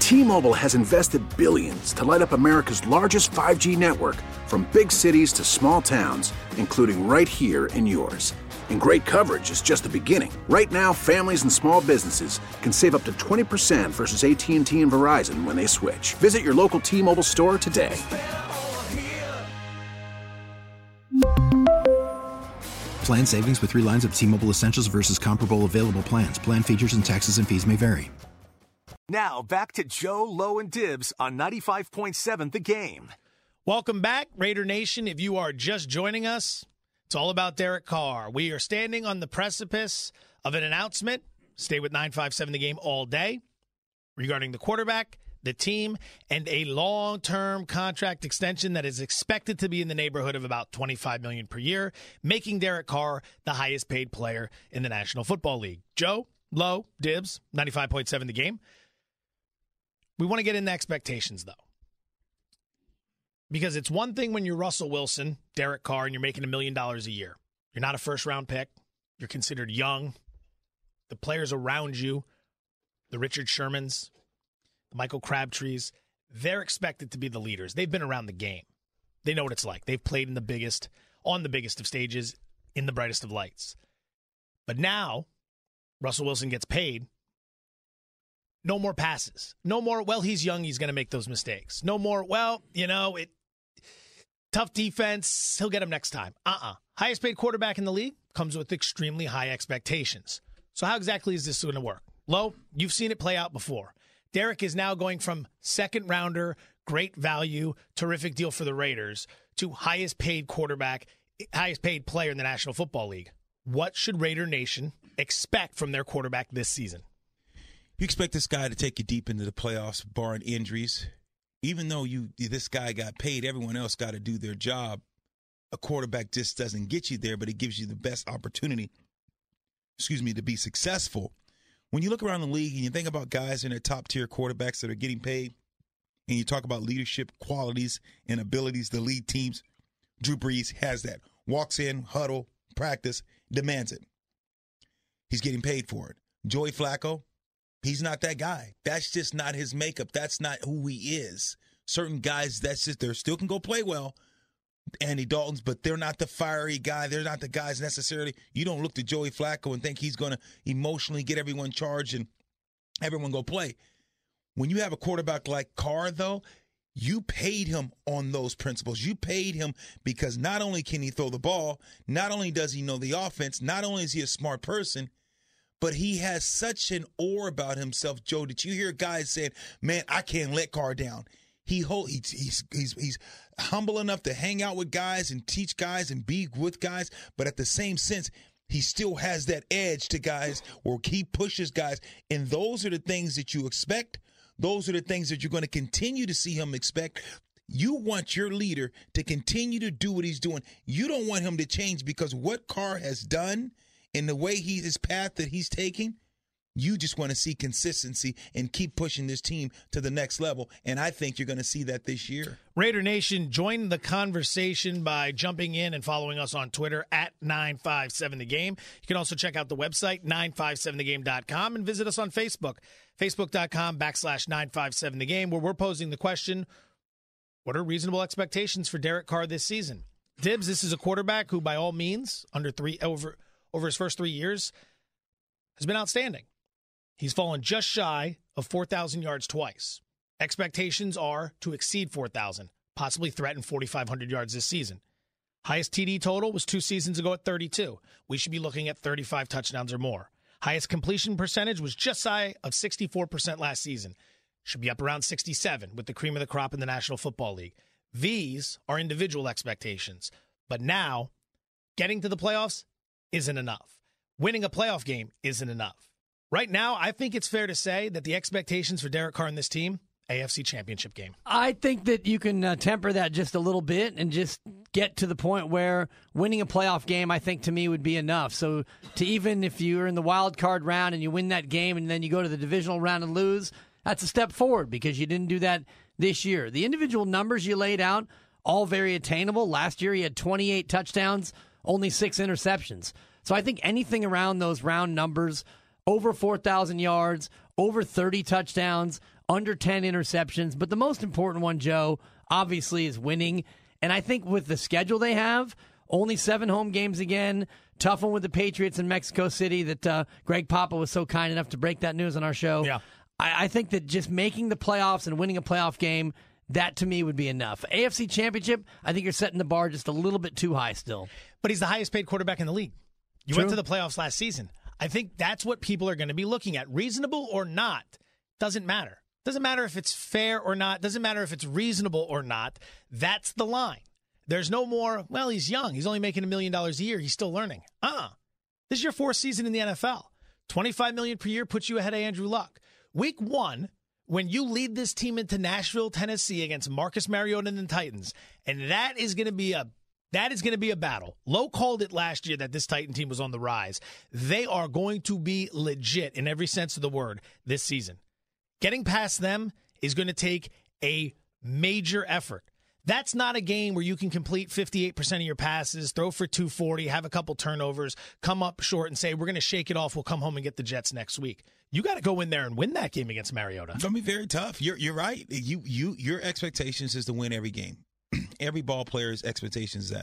T-Mobile has invested billions to light up America's largest 5G network, from big cities to small towns, including right here in yours. And great coverage is just the beginning. Right now, families and small businesses can save up to 20% versus AT&T and Verizon when they switch. Visit your local T-Mobile store today. Plan savings with 3 lines of T-Mobile Essentials versus comparable available plans. Plan features and taxes and fees may vary. Now, back to Joe, Lowe, and Dibbs on 95.7 The Game. Welcome back, Raider Nation. If you are just joining us, it's all about Derek Carr. We are standing on the precipice of an announcement. Stay with 957 The Game all day regarding the quarterback, the team, and a long-term contract extension that is expected to be in the neighborhood of about $25 million per year, making Derek Carr the highest-paid player in the National Football League. Joe, Lowe, Dibbs, 95.7 The Game. We want to get into expectations, though. Because it's one thing when you're Russell Wilson, Derek Carr, and you're making $1 million a year. You're not a first-round pick. You're considered young. The players around you, the Richard Shermans, the Michael Crabtrees, they're expected to be the leaders. They've been around the game. They know what it's like. They've played on the biggest of stages, in the brightest of lights. But now, Russell Wilson gets paid. No more passes. No more, well, he's young, he's going to make those mistakes. No more, well, tough defense, he'll get him next time. Highest paid quarterback in the league comes with extremely high expectations. So how exactly is this going to work? Lowe, you've seen it play out before. Derek is now going from second rounder, great value, terrific deal for the Raiders, to highest paid quarterback, highest paid player in the National Football League. What should Raider Nation expect from their quarterback this season? You expect this guy to take you deep into the playoffs, barring injuries. Even though this guy got paid, everyone else got to do their job. A quarterback just doesn't get you there, but it gives you the best opportunity, to be successful. When you look around the league and you think about guys in their top-tier quarterbacks that are getting paid, and you talk about leadership qualities and abilities to lead teams, Drew Brees has that. Walks in, huddle, practice, demands it. He's getting paid for it. Joey Flacco, he's not that guy. That's just not his makeup. That's not who he is. Certain guys, they still can go play well, Andy Dalton's, but they're not the fiery guy. They're not the guys necessarily. You don't look to Joey Flacco and think he's going to emotionally get everyone charged and everyone go play. When you have a quarterback like Carr, though, you paid him on those principles. You paid him because not only can he throw the ball, not only does he know the offense, not only is he a smart person, but he has such an aura about himself, Joe, that you hear guys saying, man, I can't let Carr down. He's humble enough to hang out with guys and teach guys and be with guys, but at the same sense, he still has that edge to guys where he pushes guys. And those are the things that you expect. Those are the things that you're going to continue to see him expect. You want your leader to continue to do what he's doing. You don't want him to change because what Carr has done in the way his path that he's taking, you just want to see consistency and keep pushing this team to the next level. And I think you're going to see that this year. Raider Nation, join the conversation by jumping in and following us on Twitter at 957thegame. You can also check out the website, 957thegame.com, and visit us on Facebook, facebook.com/957thegame, where we're posing the question, what are reasonable expectations for Derek Carr this season? Dibbs, this is a quarterback who, by all means, over his first 3 years, has been outstanding. He's fallen just shy of 4,000 yards twice. Expectations are to exceed 4,000, possibly threaten 4,500 yards this season. Highest TD total was 2 seasons ago at 32. We should be looking at 35 touchdowns or more. Highest completion percentage was just shy of 64% last season. Should be up around 67 with the cream of the crop in the National Football League. These are individual expectations. But now, getting to the playoffs isn't enough. Winning a playoff game isn't enough. Right now, I think it's fair to say that the expectations for Derek Carr and this team, AFC Championship game. I think that you can temper that just a little bit and just get to the point where winning a playoff game, I think, to me, would be enough. So to even if you're in the wild card round and you win that game and then you go to the divisional round and lose, that's a step forward because you didn't do that this year. The individual numbers you laid out, all very attainable. Last year, he had 28 touchdowns, only 6 interceptions. So I think anything around those round numbers, over 4,000 yards, over 30 touchdowns, under 10 interceptions. But the most important one, Joe, obviously is winning. And I think with the schedule they have, only 7 home games again, tough one with the Patriots in Mexico City that Greg Papa was so kind enough to break that news on our show. Yeah. I think that just making the playoffs and winning a playoff game, that to me would be enough. AFC Championship, I think you're setting the bar just a little bit too high still. But he's the highest paid quarterback in the league. You True. went to the playoffs last season. I think that's what people are going to be looking at. Reasonable or not, doesn't matter. Doesn't matter if it's fair or not. Doesn't matter if it's reasonable or not. That's the line. There's no more, well, he's young. He's only making $1 million a year. He's still learning. This is your 4th season in the NFL. $25 million per year puts you ahead of Andrew Luck. Week 1, when you lead this team into Nashville, Tennessee against Marcus Mariota and the Titans, and that is going to be a battle. Lowe called it last year that this Titan team was on the rise. They are going to be legit in every sense of the word this season. Getting past them is going to take a major effort. That's not a game where you can complete 58% of your passes, throw for 240, have a couple turnovers, come up short and say, we're going to shake it off. We'll come home and get the Jets next week. You got to go in there and win that game against Mariota. It's going to be very tough. You're right. Your expectations is to win every game. Every ball player's expectations is that.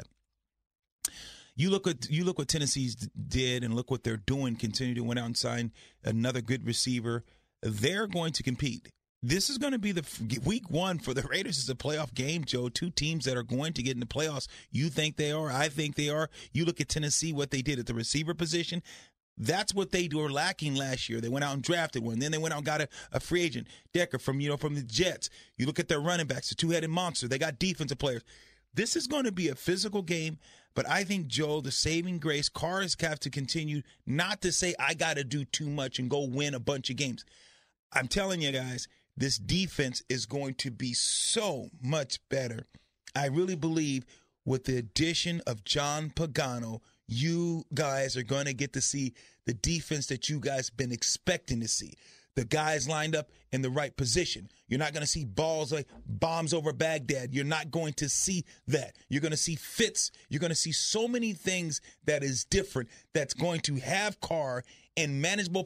You look what Tennessee's did and look what they're doing. Continue to went out and sign another good receiver. They're going to compete. This is going to be the week 1 for the Raiders. Is a playoff game, Joe. 2 teams that are going to get in the playoffs. You think they are. I think they are. You look at Tennessee, what they did at the receiver position. That's what they were lacking last year. They went out and drafted one. Then they went out and got a free agent, Decker, from the Jets. You look at their running backs, the 2-headed monster. They got defensive players. This is going to be a physical game, but I think, Joe, the saving grace, Carrs have to continue not to say, I got to do too much and go win a bunch of games. I'm telling you guys, this defense is going to be so much better. I really believe with the addition of John Pagano, you guys are going to get to see the defense that you guys been expecting to see. The guys lined up in the right position. You're not going to see balls like bombs over Baghdad. You're not going to see that. You're going to see fits. You're going to see so many things that is different that's going to have Carr in manageable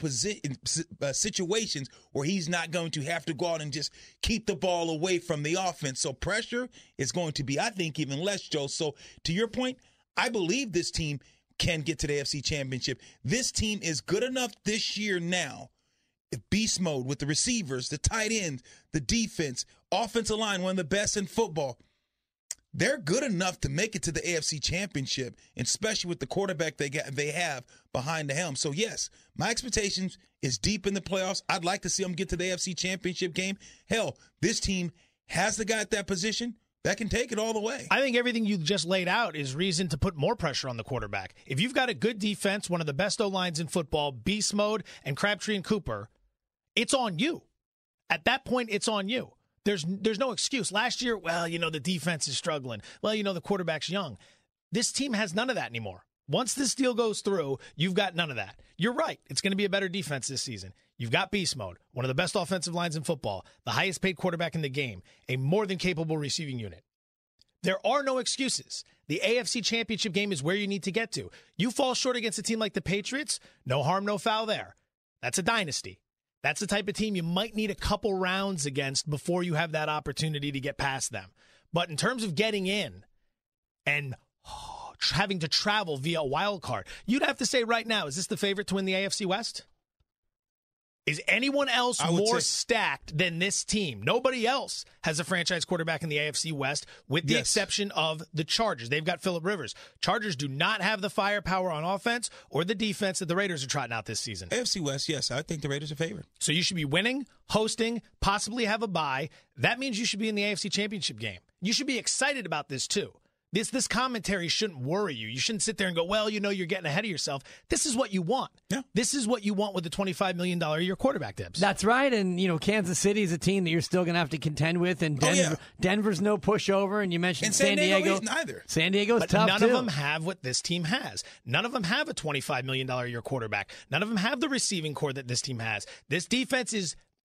situations where he's not going to have to go out and just keep the ball away from the offense. So pressure is going to be, I think, even less, Joe. So to your point, I believe this team can get to the AFC Championship. This team is good enough this year now. Beast mode with the receivers, the tight ends, the defense, offensive line, one of the best in football. They're good enough to make it to the AFC Championship, and especially with the quarterback they have behind the helm. So, yes, my expectations is deep in the playoffs. I'd like to see them get to the AFC Championship game. Hell, this team has the guy at that position that can take it all the way. I think everything you just laid out is reason to put more pressure on the quarterback. If you've got a good defense, one of the best O-lines in football, beast mode, and Crabtree and Cooper, it's on you. At that point, it's on you. There's no excuse. Last year, well, the defense is struggling. Well, the quarterback's young. This team has none of that anymore. Once this deal goes through, you've got none of that. You're right. It's going to be a better defense this season. You've got beast mode, one of the best offensive lines in football, the highest paid quarterback in the game, a more than capable receiving unit. There are no excuses. The AFC Championship game is where you need to get to. You fall short against a team like the Patriots, no harm, no foul there. That's a dynasty. That's the type of team you might need a couple rounds against before you have that opportunity to get past them. But in terms of getting in and having to travel via a wild card, you'd have to say right now, is this the favorite to win the AFC West? Is anyone else more stacked than this team? Nobody else has a franchise quarterback in the AFC West, with the exception of the Chargers. They've got Phillip Rivers. Chargers do not have the firepower on offense or the defense that the Raiders are trotting out this season. AFC West, yes, I think the Raiders are favored. So you should be winning, hosting, possibly have a bye. That means you should be in the AFC Championship game. You should be excited about this too. This commentary shouldn't worry you. You shouldn't sit there and go, well, you're getting ahead of yourself. This is what you want. Yeah. This is what you want with the $25 million a year quarterback, Dibs. That's right. And, Kansas City is a team that you're still going to have to contend with. And Denver's no pushover. And you mentioned San Diego. Isn't either. San Diego's tough, none of them have what this team has. None of them have a $25 million a year quarterback. None of them have the receiving core that this team has. This defense is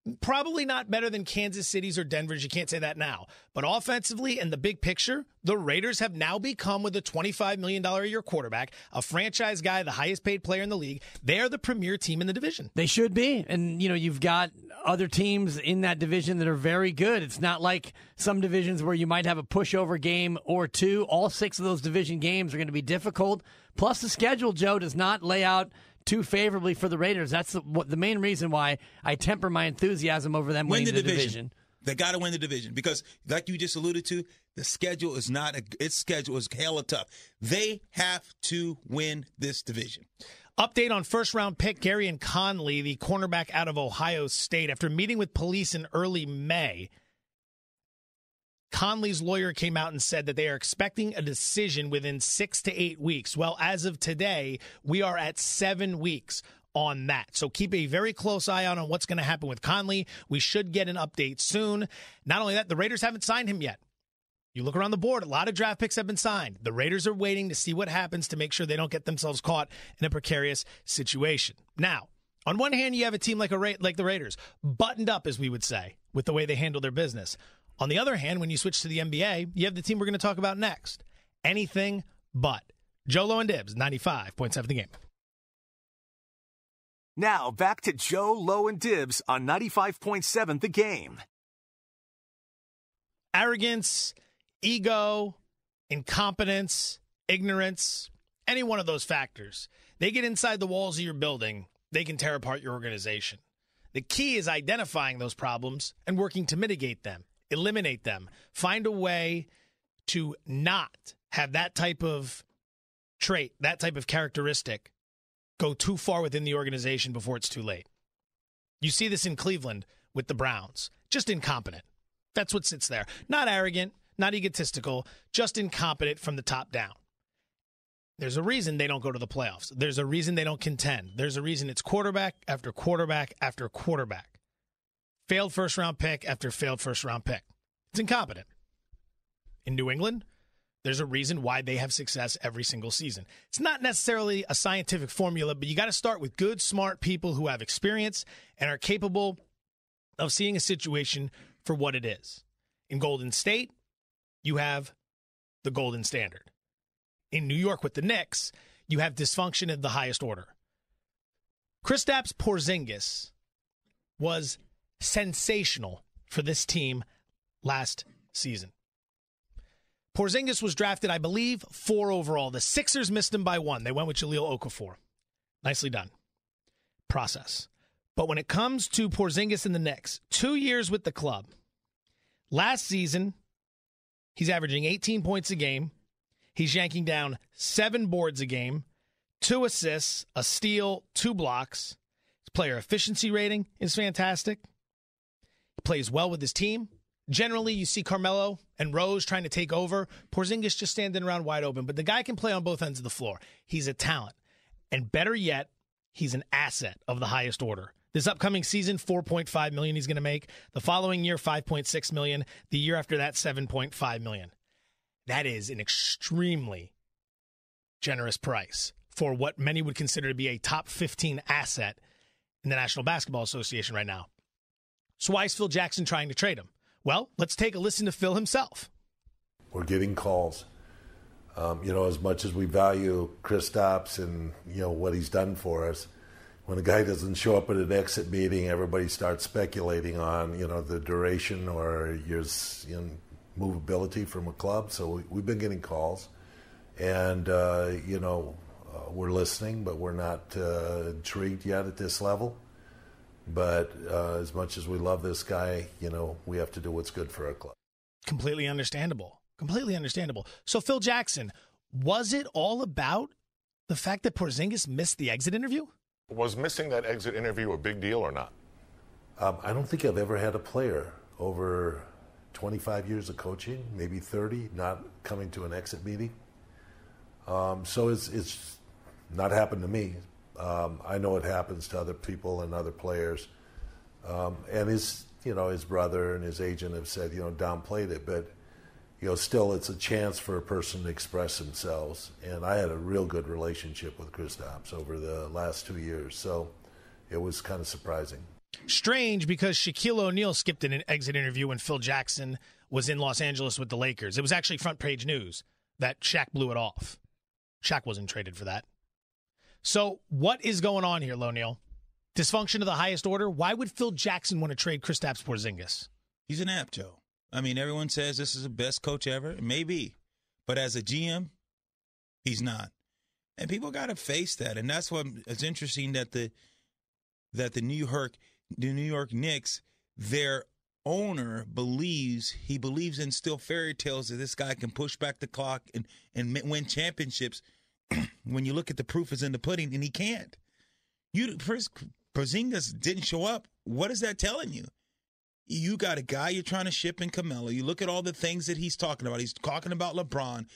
Probably not better than Kansas City's or Denver's. You can't say that now. But offensively, in the big picture, the Raiders have now become, with a $25 million a year quarterback, a franchise guy, the highest paid player in the league. They are the premier team in the division. They should be. And, you've got other teams in that division that are very good. It's not like some divisions where you might have a pushover game or two. All 6 of those division games are going to be difficult. Plus, the schedule, Joe, does not lay out too favorably for the Raiders. That's the main reason why I temper my enthusiasm over them winning the division. They got to win the division because, like you just alluded to, the schedule is its schedule is hella tough. They have to win this division. Update on first-round pick Gareon Conley, the cornerback out of Ohio State. After meeting with police in early May, Conley's lawyer came out and said that they are expecting a decision within 6 to 8 weeks. Well, as of today, we are at 7 weeks on that. So keep a very close eye on what's going to happen with Conley. We should get an update soon. Not only that, the Raiders haven't signed him yet. You look around the board, a lot of draft picks have been signed. The Raiders are waiting to see what happens to make sure they don't get themselves caught in a precarious situation. Now, on one hand, you have a team like the Raiders, buttoned up, as we would say, with the way they handle their business. On the other hand, when you switch to the NBA, you have the team we're going to talk about next. Anything but. Joe Low and Dibs, 95.7 The Game. Now, back to Joe Low and Dibs on 95.7 The Game. Arrogance, ego, incompetence, ignorance, any one of those factors. They get inside the walls of your building, they can tear apart your organization. The key is identifying those problems and working to mitigate them. Eliminate them. Find a way to not have that type of trait, that type of characteristic go too far within the organization before it's too late. You see this in Cleveland with the Browns. Just incompetent. That's what sits there. Not arrogant, not egotistical, just incompetent from the top down. There's a reason they don't go to the playoffs. There's a reason they don't contend. There's a reason it's quarterback after quarterback after quarterback. Failed first-round pick after failed first-round pick. It's incompetent. In New England, there's a reason why they have success every single season. It's not necessarily a scientific formula, but you got to start with good, smart people who have experience and are capable of seeing a situation for what it is. In Golden State, you have the golden standard. In New York with the Knicks, you have dysfunction of the highest order. Kristaps Porzingis was sensational for this team last season. Porzingis was drafted, I believe, 4 overall. The Sixers missed him by 1. They went with Jahlil Okafor. Nicely done. Process. But when it comes to Porzingis and the Knicks, 2 years with the club. Last season, he's averaging 18 points a game. He's yanking down 7 boards a game, 2 assists, a steal, 2 blocks. His player efficiency rating is fantastic. He plays well with his team. Generally, you see Carmelo and Rose trying to take over. Porzingis just standing around wide open. But the guy can play on both ends of the floor. He's a talent. And better yet, he's an asset of the highest order. This upcoming season, $4.5 million he's going to make. The following year, $5.6 million. The year after that, $7.5 million. That is an extremely generous price for what many would consider to be a top 15 asset in the National Basketball Association right now. So why is Phil Jackson trying to trade him? Well, let's take a listen to Phil himself. We're getting calls. As much as we value Kristaps and, what he's done for us, when a guy doesn't show up at an exit meeting, everybody starts speculating on, the duration or his movability from a club. So we've been getting calls. And, we're listening, but we're not intrigued yet at this level. But as much as we love this guy, we have to do what's good for our club. Completely understandable. Completely understandable. So, Phil Jackson, was it all about the fact that Porzingis missed the exit interview? Was missing that exit interview a big deal or not? I don't think I've ever had a player over 25 years of coaching, maybe 30, not coming to an exit meeting. So it's not happened to me. I know it happens to other people and other players. And his brother and his agent have said, downplayed it. But, still it's a chance for a person to express themselves. And I had a real good relationship with Kristaps over the last 2 years. So it was kind of surprising. Strange, because Shaquille O'Neal skipped an exit interview when Phil Jackson was in Los Angeles with the Lakers. It was actually front page news that Shaq blew it off. Shaq wasn't traded for that. So what is going on here, O'Neal? Dysfunction of the highest order? Why would Phil Jackson want to trade Kristaps Porzingis? He's an app, Joe. I mean, everyone says this is the best coach ever. It may be. But as a GM, he's not. And people got to face that. And that's what it's interesting that the New York Knicks, their owner believes in still fairy tales that this guy can push back the clock and win championships. When you look at the proof is in the pudding, and he can't. Porzingis didn't show up. What is that telling you? You got a guy you're trying to ship in Carmelo. You look at all the things that he's talking about. He's talking about LeBron.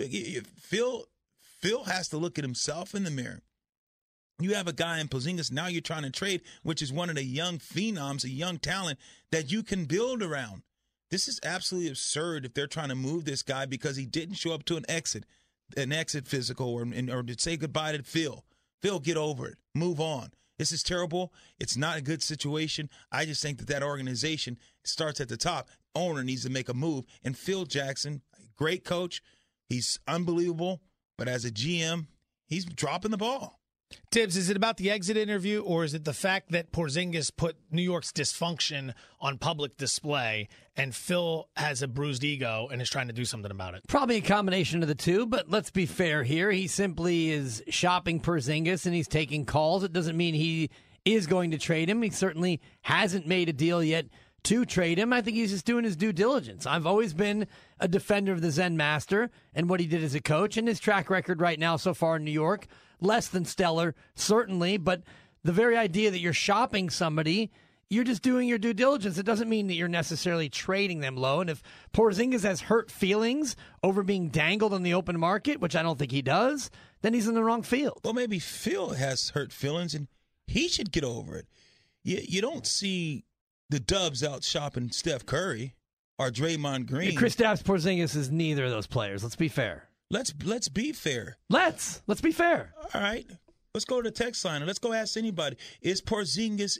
Phil has to look at himself in the mirror. You have a guy in Porzingis now you're trying to trade, which is one of the young phenoms, a young talent that you can build around. This is absolutely absurd if they're trying to move this guy because he didn't show up to an exit physical, or to say goodbye to Phil. Phil, get over it. Move on. This is terrible. It's not a good situation. I just think that organization starts at the top. Owner needs to make a move. And Phil Jackson, great coach. He's unbelievable. But as a GM, he's dropping the ball. Tibbs, is it about the exit interview, or is it the fact that Porzingis put New York's dysfunction on public display and Phil has a bruised ego and is trying to do something about it? Probably a combination of the two, but let's be fair here. He simply is shopping Porzingis and he's taking calls. It doesn't mean he is going to trade him. He certainly hasn't made a deal yet to trade him. I think he's just doing his due diligence. I've always been a defender of the Zen Master and what he did as a coach, and his track record right now so far in New York, less than stellar, certainly, but the very idea that you're shopping somebody, you're just doing your due diligence. It doesn't mean that you're necessarily trading them low. And if Porzingis has hurt feelings over being dangled on the open market, which I don't think he does, then he's in the wrong field. Well, maybe Phil has hurt feelings, and he should get over it. You don't see the Dubs out shopping Steph Curry or Draymond Green. Kristaps Porzingis is neither of those players. Let's be fair. Let's be fair. Let's be fair. All right. Let's go to the text line and let's go ask anybody. Is Porzingis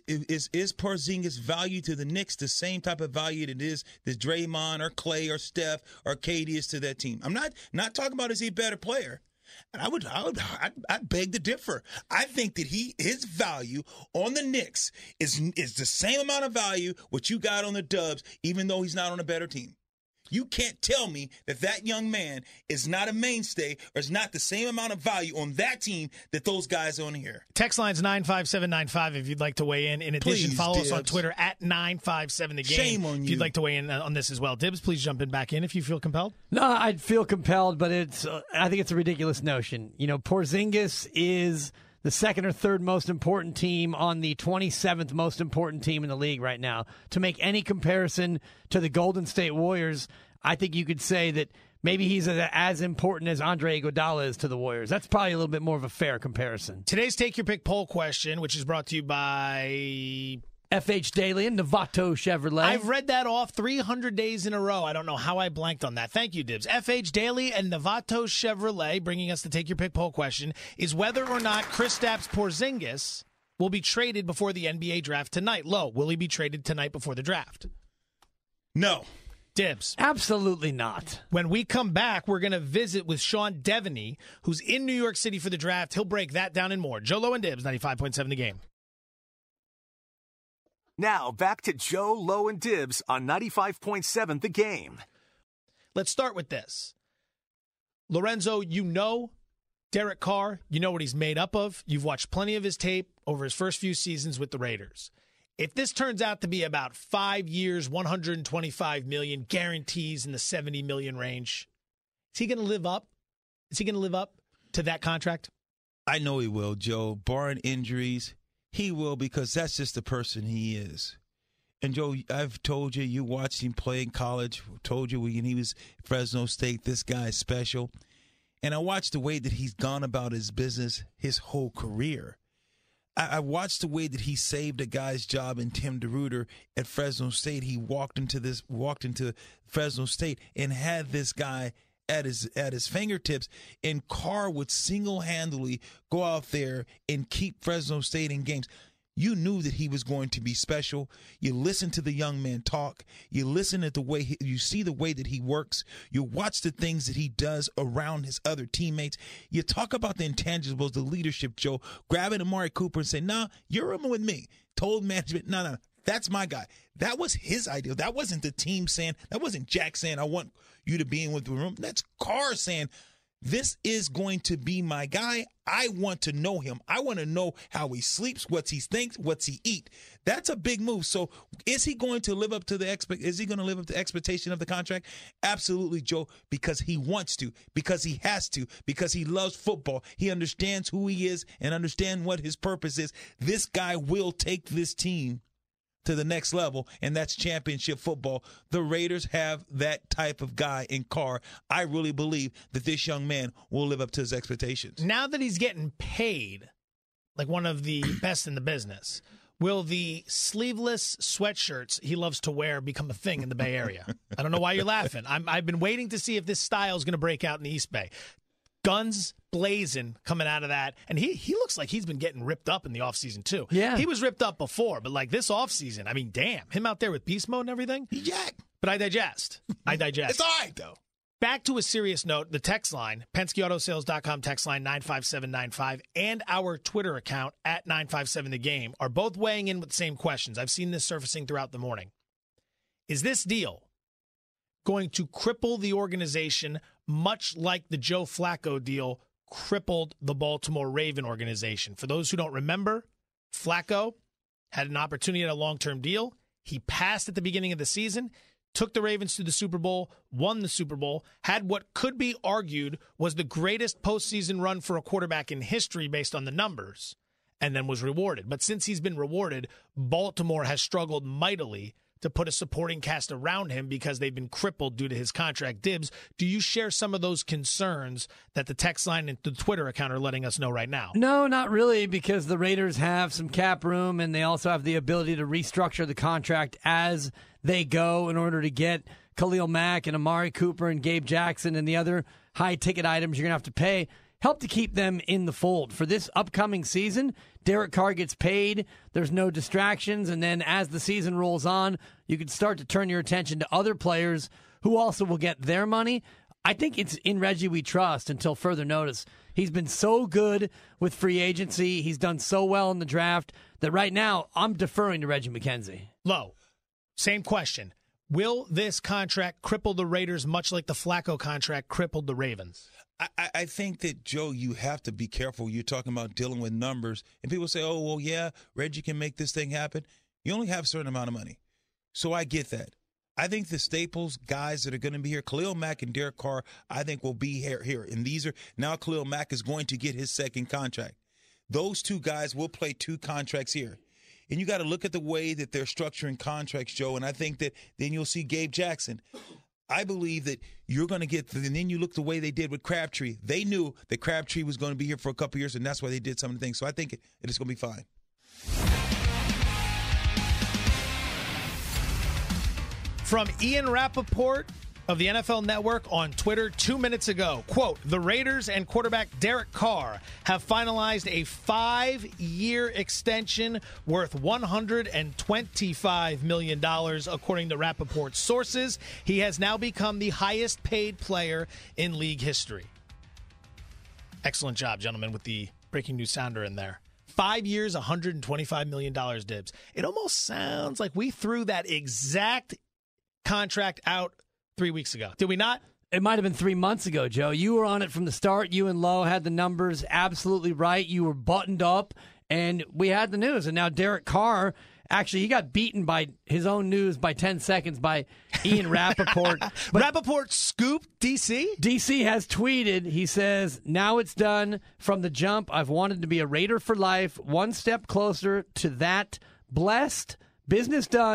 value to the Knicks the same type of value that is that Draymond or Clay or Steph or KD is to that team? I'm not talking about is he a better player. And I'd beg to differ. I think that his value on the Knicks is the same amount of value what you got on the Dubs, even though he's not on a better team. You can't tell me that young man is not a mainstay or is not the same amount of value on that team that those guys on here. Text line's 95795 if you'd like to weigh in. In addition, please, follow Dibs. us on Twitter at 957thegame. Shame on you. If you'd like to weigh in on this as well. Dibs, please jump in back in if you feel compelled. No, I'd feel compelled, but I think it's a ridiculous notion. Porzingis is the second or third most important team on the 27th most important team in the league right now. To make any comparison to the Golden State Warriors, I think you could say that maybe he's as important as Andre Iguodala is to the Warriors. That's probably a little bit more of a fair comparison. Today's Take Your Pick poll question, which is brought to you by FH Daily and Novato Chevrolet. I've read that off 300 days in a row. I don't know how I blanked on that. Thank you, Dibs. FH Daily and Novato Chevrolet, bringing us the Take Your Pick poll question, is whether or not Kristaps Porzingis will be traded before the NBA draft tonight. Lo, will he be traded tonight before the draft? No. Dibs. Absolutely not. When we come back, we're going to visit with Sean Devaney, who's in New York City for the draft. He'll break that down and more. Joe Low and Dibs, 95.7 The Game. Now, back to Joe, Low, and Dibs on 95.7 The Game. Let's start with this. Lorenzo, you know Derek Carr. You know what he's made up of. You've watched plenty of his tape over his first few seasons with the Raiders. If this turns out to be about 5 years, $125 million, guarantees in the $70 million range, is he going to live up? Is he going to live up to that contract? I know he will, Joe. Barring injuries, he will, because that's just the person he is. And, Joe, I've told you, you watched him play in college. Told you when he was at Fresno State, this guy is special. And I watched the way that he's gone about his business his whole career. I watched the way that he saved a guy's job in Tim DeRuyter at Fresno State. He walked into Fresno State and had this guy at his fingertips, and Carr would single-handedly go out there and keep Fresno State in games. you knew that he was going to be special. You listen to the young man talk. You listen to the way you see the way that he works. You watch the things that he does around his other teammates. You talk about the intangibles, the leadership, Joe, grabbing Amari Cooper and saying, nah, you're rooming with me. Told management, no, that's my guy. That was his idea. That wasn't the team saying, that wasn't Jack saying, I want you to be in with the room. That's Carr saying, this is going to be my guy. I want to know him. I want to know how he sleeps, what he thinks, what's he eat. That's a big move. So is he going to live up to the expectation of the contract? Absolutely, Joe, because he wants to, because he has to, because he loves football. He understands who he is and understands what his purpose is. This guy will take this team to the next level, and that's championship football. The Raiders have that type of guy in Carr. I really believe that this young man will live up to his expectations. Now that he's getting paid like one of the best in the business, will the sleeveless sweatshirts he loves to wear become a thing in the Bay Area? I don't know why you're laughing. I've been waiting to see if this style is going to break out in the East Bay. Guns blazing coming out of that. And he looks like he's been getting ripped up in the offseason, too. Yeah. He was ripped up before, but like this offseason, I mean, damn. Him out there with beast mode and everything. He jacked. But I digest. It's all right, though. Back to a serious note, the text line, PenskeAutoSales.com text line 95795, and our Twitter account at 957TheGame are both weighing in with the same questions. I've seen this surfacing throughout the morning. Is this deal going to cripple the organization much like the Joe Flacco deal crippled the Baltimore Raven organization? For those who don't remember, Flacco had an opportunity at a long-term deal. He passed at the beginning of the season, took the Ravens to the Super Bowl, won the Super Bowl, had what could be argued was the greatest postseason run for a quarterback in history based on the numbers, and then was rewarded. But since he's been rewarded, Baltimore has struggled mightily to put a supporting cast around him because they've been crippled due to his contract. Dibs, do you share some of those concerns that the text line and the Twitter account are letting us know right now? No, not really, because the Raiders have some cap room and they also have the ability to restructure the contract as they go in order to get Khalil Mack and Amari Cooper and Gabe Jackson and the other high-ticket items you're going to have to pay. Help to keep them in the fold. For this upcoming season, Derek Carr gets paid. There's no distractions. And then as the season rolls on, you can start to turn your attention to other players who also will get their money. I think it's in Reggie we trust until further notice. He's been so good with free agency. He's done so well in the draft that right now I'm deferring to Reggie McKenzie. Low, same question. Will this contract cripple the Raiders much like the Flacco contract crippled the Ravens? I think that, Joe, you have to be careful. You're talking about dealing with numbers. And people say, oh, well, yeah, Reggie can make this thing happen. You only have a certain amount of money. So I get that. I think the staples, guys that are going to be here, Khalil Mack and Derek Carr, I think will be here. And these are now Khalil Mack is going to get his second contract. Those two guys will play two contracts here. And you got to look at the way that they're structuring contracts, Joe. And I think that then you'll see Gabe Jackson. I believe that you're going to get, and then you look the way they did with Crabtree. They knew that Crabtree was going to be here for a couple years, and that's why they did some of the things. So I think it is going to be fine. From Ian Rappaport of the NFL Network on Twitter 2 minutes ago, quote, the Raiders and quarterback Derek Carr have finalized a 5-year extension worth $125 million, according to Rappaport's sources. He has now become the highest paid player in league history. Excellent job, gentlemen, with the breaking news sounder in there. 5 years, $125 million, Dibs. It almost sounds like we threw that exact contract out 3 weeks ago. Did we not? It might have been 3 months ago, Joe. You were on it from the start. You and Lowe had the numbers absolutely right. You were buttoned up, and we had the news. And now Derek Carr, actually, he got beaten by his own news by 10 seconds by Ian Rappaport. Rappaport scoop, DC? DC has tweeted, he says, now it's done. From the jump, I've wanted to be a Raider for life. One step closer to that. Blessed. Business done.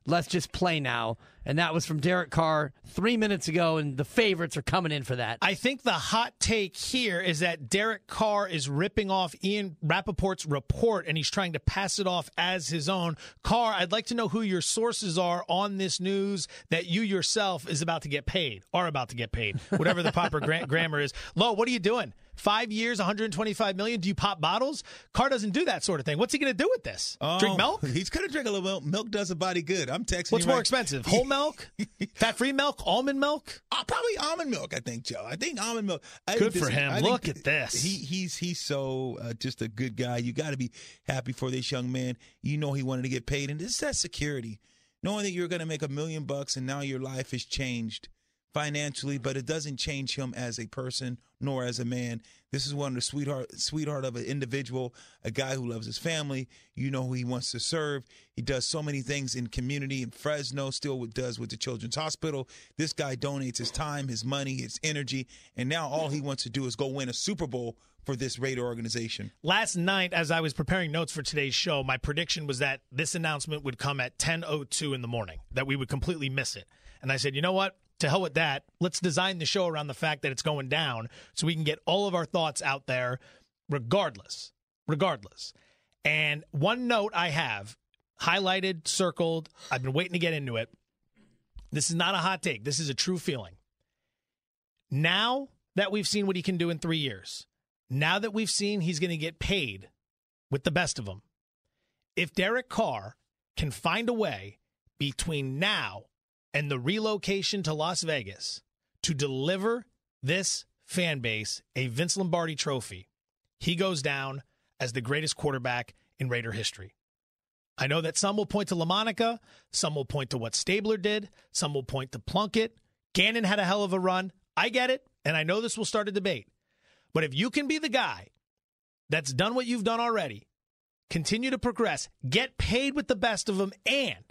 let's just play now. And that was from Derek Carr 3 minutes ago, and the favorites are coming in for that. I think the hot take here is that Derek Carr is ripping off Ian Rappaport's report, and he's trying to pass it off as his own. Carr, I'd like to know who your sources are on this news that you yourself are about to get paid, whatever the proper grammar is. Lo, what are you doing? 5 years, $125 million. Do you pop bottles? Carr doesn't do that sort of thing. What's he going to do with this? Drink milk? He's going to drink a little milk. Milk does a body good. I'm texting. What's more expensive? Whole milk? Fat-free milk? Almond milk? Probably almond milk, I think, Joe. I think almond milk. Good for him. Look at this. He's so just a good guy. You got to be happy for this young man. You know he wanted to get paid, and this is that security. Knowing that you're going to make $1 million and now your life has changed financially, but it doesn't change him as a person nor as a man. This is one of the sweetheart of an individual, a guy who loves his family. You know who he wants to serve. He does so many things in community in Fresno, still does with the Children's Hospital. This guy donates his time, his money, his energy, and now all he wants to do is go win a Super Bowl for this Raider organization. Last night, as I was preparing notes for today's show, my prediction was that this announcement would come at 10:02 in the morning, that we would completely miss it. And I said, you know what? To hell with that. Let's design the show around the fact that it's going down so we can get all of our thoughts out there regardless. And one note I have highlighted, circled, I've been waiting to get into it. This is not a hot take. This is a true feeling. Now that we've seen what he can do in 3 years, now that we've seen he's going to get paid with the best of them, if Derek Carr can find a way between now and the relocation to Las Vegas to deliver this fan base a Vince Lombardi trophy, he goes down as the greatest quarterback in Raider history. I know that some will point to LaMonica, some will point to what Stabler did, some will point to Plunkett. Gannon had a hell of a run. I get it, and I know this will start a debate. But if you can be the guy that's done what you've done already, continue to progress, get paid with the best of them, and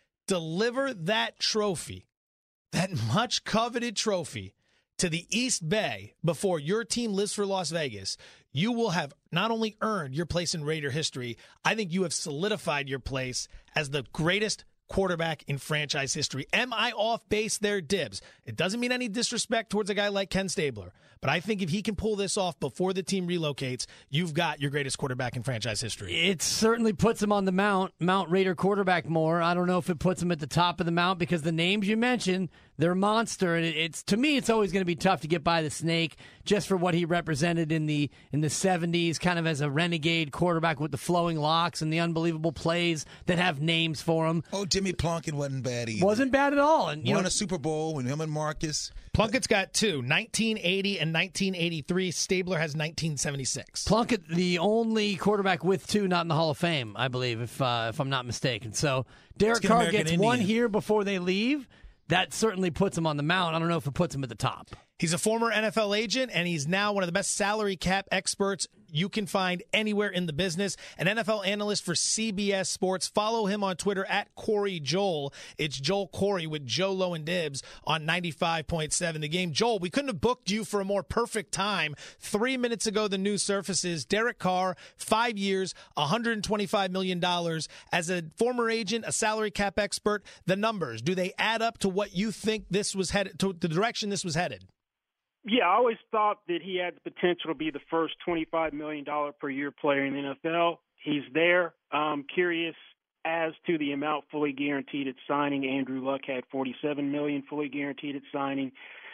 deliver that trophy, that much coveted trophy, to the East Bay before your team lives for Las Vegas, you will have not only earned your place in Raider history, I think you have solidified your place as the greatest quarterback in franchise history. Am I off base there, Dibs? It doesn't mean any disrespect towards a guy like Ken Stabler, but I think if he can pull this off before the team relocates, you've got your greatest quarterback in franchise history. It certainly puts him on the Mount Raider quarterback more. I don't know if it puts him at the top of the Mount because the names you mentioned, they're a monster, and it's to me it's always going to be tough to get by the Snake just for what he represented in the 70s, kind of as a renegade quarterback with the flowing locks and the unbelievable plays that have names for him. Oh, Jimmy Plunkett wasn't bad either. Wasn't bad at all. And won a Super Bowl with him and Marcus. Plunkett's got two, 1980 and 1983. Stabler has 1976. Plunkett, the only quarterback with two not in the Hall of Fame, I believe, if I'm not mistaken. So Derek Carr gets one here before they leave. That certainly puts him on the Mount. I don't know if it puts him at the top. He's a former NFL agent, and he's now one of the best salary cap experts you can find anywhere in the business. An NFL analyst for CBS Sports. Follow him on Twitter at Corey Joel. It's Joel Corey with Joe Low and Dibs on 95.7 The Game. Joel, we couldn't have booked you for a more perfect time. 3 minutes ago, the news surfaces. Derek Carr, 5 years, $125 million. As a former agent, a salary cap expert, the numbers, do they add up to what you think this was headed, to the direction this was headed? Yeah, I always thought that he had the potential to be the first $25 million per year player in the NFL. He's there. I'm curious as to the amount fully guaranteed at signing. Andrew Luck had $47 million fully guaranteed at signing,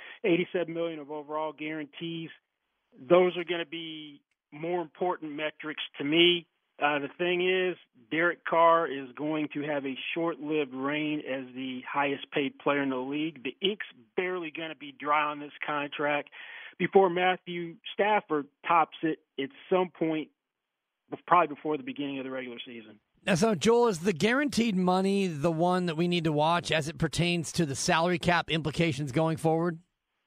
$87 million of overall guarantees. Those are going to be more important metrics to me. The thing is, Derek Carr is going to have a short-lived reign as the highest-paid player in the league. The ink's barely going to be dry on this contract before Matthew Stafford tops it at some point, probably before the beginning of the regular season. So, Joel, is the guaranteed money the one that we need to watch as it pertains to the salary cap implications going forward?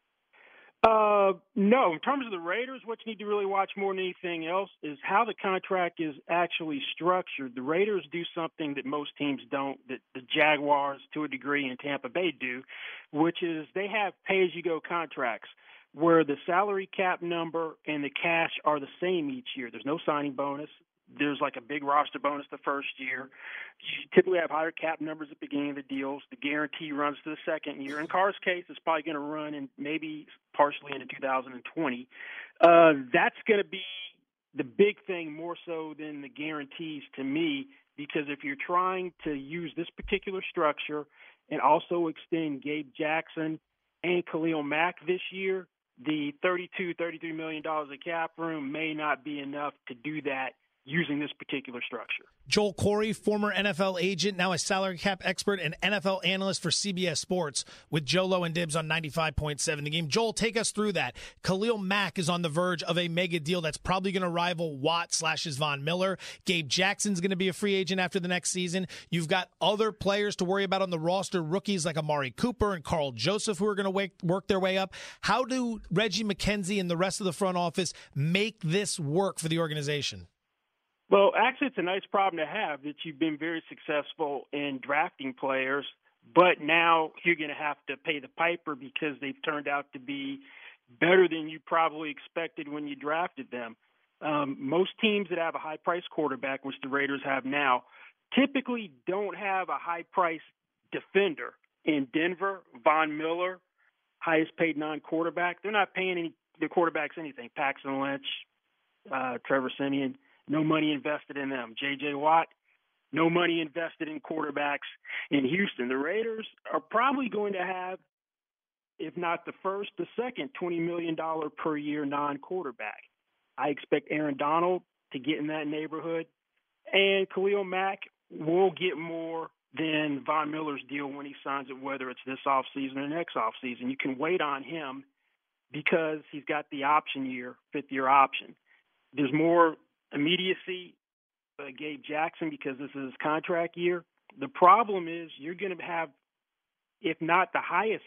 No. In terms of the Raiders, what you need to really watch more than anything else is how the contract is actually structured. The Raiders do something that most teams don't, that the Jaguars, to a degree, and Tampa Bay do, which is they have pay-as-you-go contracts where the salary cap number and the cash are the same each year. There's no signing bonus. there's like a big roster bonus the first year. You typically have higher cap numbers at the beginning of the deals. The guarantee runs to the second year. In Carr's case, it's probably going to run in maybe partially into 2020. That's going to be the big thing more so than the guarantees to me, because if you're trying to use this particular structure and also extend Gabe Jackson and Khalil Mack this year, the $33 million of cap room may not be enough to do that using this particular structure. Joel Corey, former NFL agent, now a salary cap expert and NFL analyst for CBS Sports with Joe Low and Dibs on 95.7 The Game. Joel, take us through that. Khalil Mack is on the verge of a mega deal that's probably going to rival Watt/his Von Miller. Gabe Jackson's going to be a free agent after the next season. You've got other players to worry about on the roster, rookies like Amari Cooper and Carl Joseph, who are going to work their way up. How do Reggie McKenzie and the rest of the front office make this work for the organization? Well, actually, it's a nice problem to have that you've been very successful in drafting players, but now you're going to have to pay the piper because they've turned out to be better than you probably expected when you drafted them. Most teams that have a high-priced quarterback, which the Raiders have now, typically don't have a high-priced defender. In Denver, Von Miller, highest-paid non-quarterback, they're not paying the quarterbacks anything. Paxton Lynch, Trevor Siemian, no money invested in them. J.J. Watt, no money invested in quarterbacks in Houston. The Raiders are probably going to have, if not the first, the second $20 million per year non-quarterback. I expect Aaron Donald to get in that neighborhood, and Khalil Mack will get more than Von Miller's deal when he signs it, whether it's this offseason or next offseason. You can wait on him because he's got the option year, fifth-year option. There's more immediacy, Gabe Jackson, because this is his contract year. The problem is you're going to have, if not the highest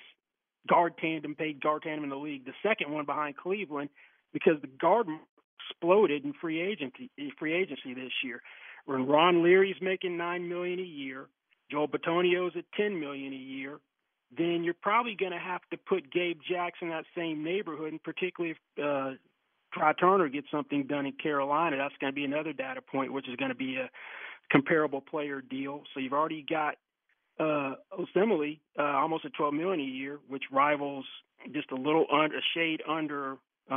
paid guard tandem in the league, the second one behind Cleveland, because the guard exploded in free agency this year. When Ron Leary's making $9 million a year, Joel Bitonio's at $10 million a year, then you're probably going to have to put Gabe Jackson in that same neighborhood, and particularly if Try Turner gets something done in Carolina, that's going to be another data point, which is going to be a comparable player deal. So you've already got Osemele, almost at $12 million a year, which rivals just a shade under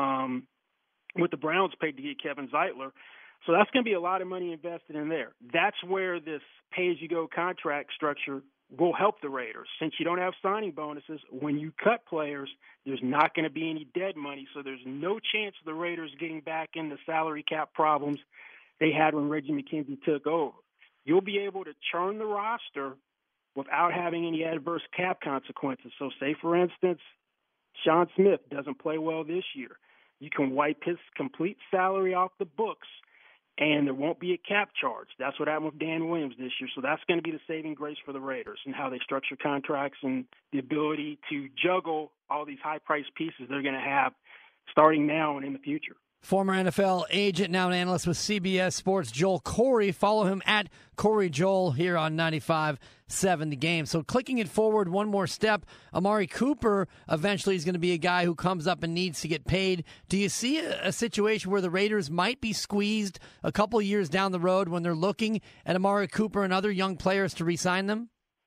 what the Browns paid to get Kevin Zeitler. So that's going to be a lot of money invested in there. That's where this pay-as-you-go contract structure will help the Raiders. Since you don't have signing bonuses, when you cut players, there's not going to be any dead money, so there's no chance of the Raiders getting back in the salary cap problems they had when Reggie McKenzie took over. You'll be able to churn the roster without having any adverse cap consequences. So say, for instance, Sean Smith doesn't play well this year. You can wipe his complete salary off the books, and there won't be a cap charge. That's what happened with Dan Williams this year. So that's going to be the saving grace for the Raiders and how they structure contracts and the ability to juggle all these high-priced pieces they're going to have starting now and in the future. Former NFL agent, now an analyst with CBS Sports, Joel Corey. Follow him at Corey Joel here on 95.7 The Game. So clicking it forward one more step, Amari Cooper eventually is going to be a guy who comes up and needs to get paid. Do you see a situation where the Raiders might be squeezed a couple years down the road when they're looking at Amari Cooper and other young players to re-sign them?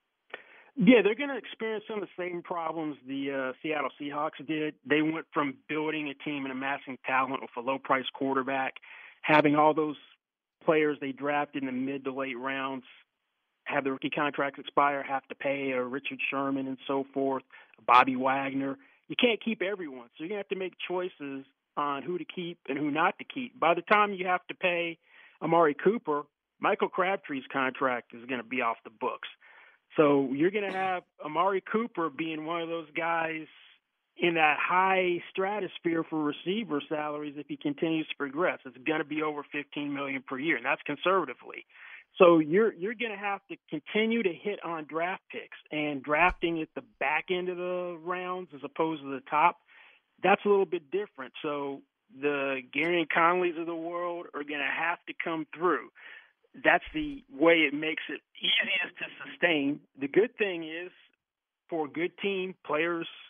Yeah, they're going to experience some of the same problems the Seattle Seahawks did. They went from building a team and amassing talent with a low-priced quarterback, having all those players they drafted in the mid to late rounds have their rookie contracts expire, have to pay a Richard Sherman and so forth, Bobby Wagner. You can't keep everyone, so you're going to have to make choices on who to keep and who not to keep. By the time you have to pay Amari Cooper, Michael Crabtree's contract is going to be off the books. So you're going to have Amari Cooper being one of those guys in that high stratosphere for receiver salaries if he continues to progress. It's going to be over $15 million per year, and that's conservatively. So you're going to have to continue to hit on draft picks, and drafting at the back end of the rounds as opposed to the top, that's a little bit different. So the Gary Conleys of the world are going to have to come through. That's the way it makes it easiest to sustain. The good thing is, for a good team, players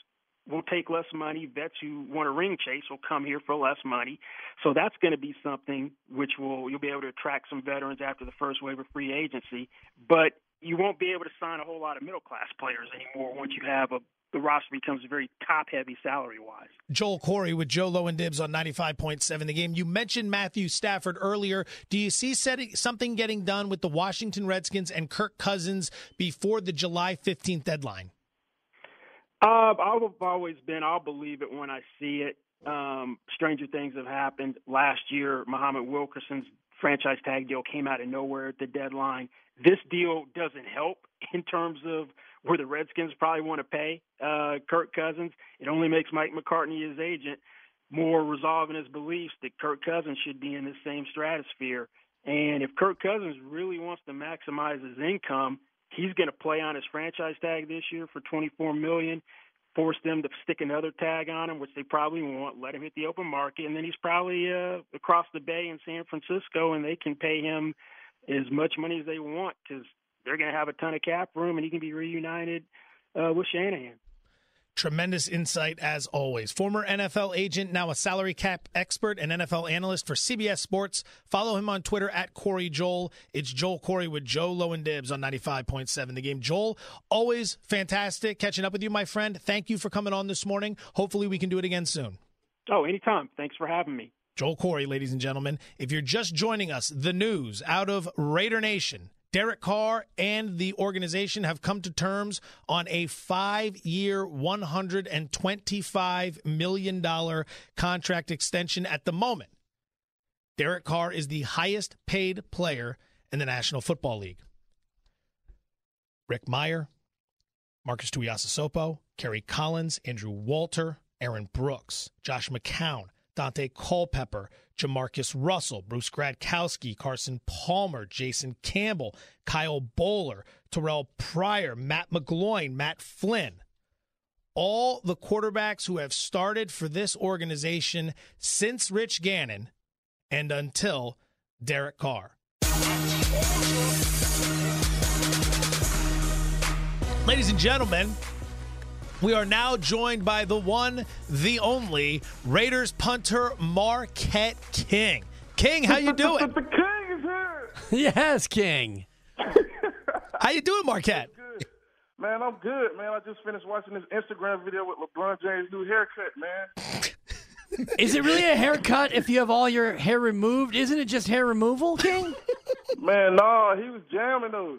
will take less money. Vets who want a ring chase will come here for less money. So that's going to be something which you'll be able to attract some veterans after the first wave of free agency. But you won't be able to sign a whole lot of middle-class players anymore once you have the roster becomes very top-heavy salary-wise. Joel Corey with Joe Low and Dibs on 95.7 The Game. You mentioned Matthew Stafford earlier. Do you see something getting done with the Washington Redskins and Kirk Cousins before the July 15th deadline? I've always been, I'll believe it when I see it. Stranger things have happened. Last year, Muhammad Wilkerson's franchise tag deal came out of nowhere at the deadline. This deal doesn't help in terms of where the Redskins probably want to pay Kirk Cousins. It only makes Mike McCartney, his agent, more resolve in his beliefs that Kirk Cousins should be in the same stratosphere. And if Kirk Cousins really wants to maximize his income, he's going to play on his franchise tag this year for $24 million, force them to stick another tag on him, which they probably won't, let him hit the open market, and then he's probably across the bay in San Francisco, and they can pay him as much money as they want because they're going to have a ton of cap room, and he can be reunited with Shanahan. Tremendous insight as always. Former NFL agent, now a salary cap expert and NFL analyst for CBS Sports. Follow him on Twitter at Corey Joel. It's Joel Corey with Joe Low and Dibs on 95.7 The Game. Joel, always fantastic catching up with you, my friend. Thank you for coming on this morning. Hopefully we can do it again soon. Oh, anytime. Thanks for having me. Joel Corey, ladies and gentlemen. If you're just joining us, the news out of Raider Nation. Derek Carr and the organization have come to terms on a 5-year, $125 million contract extension at the moment. Derek Carr is the highest paid player in the National Football League. Rick Meyer, Marcus Tuiasosopo, Kerry Collins, Andrew Walter, Aaron Brooks, Josh McCown, Dante Culpepper, Jamarcus Russell, Bruce Gradkowski, Carson Palmer, Jason Campbell, Kyle Bowler, Terrell Pryor, Matt McGloin, Matt Flynn. All the quarterbacks who have started for this organization since Rich Gannon and until Derek Carr. Ladies and gentlemen, we are now joined by the one, the only, Raiders punter Marquette King. King, how you doing? The King is here. Yes, King. How you doing, Marquette? Good. Man, I'm good, man. I just finished watching this Instagram video with LeBron James' new haircut, man. Is it really a haircut if you have all your hair removed? Isn't it just hair removal, King? Man, no, he was jamming those.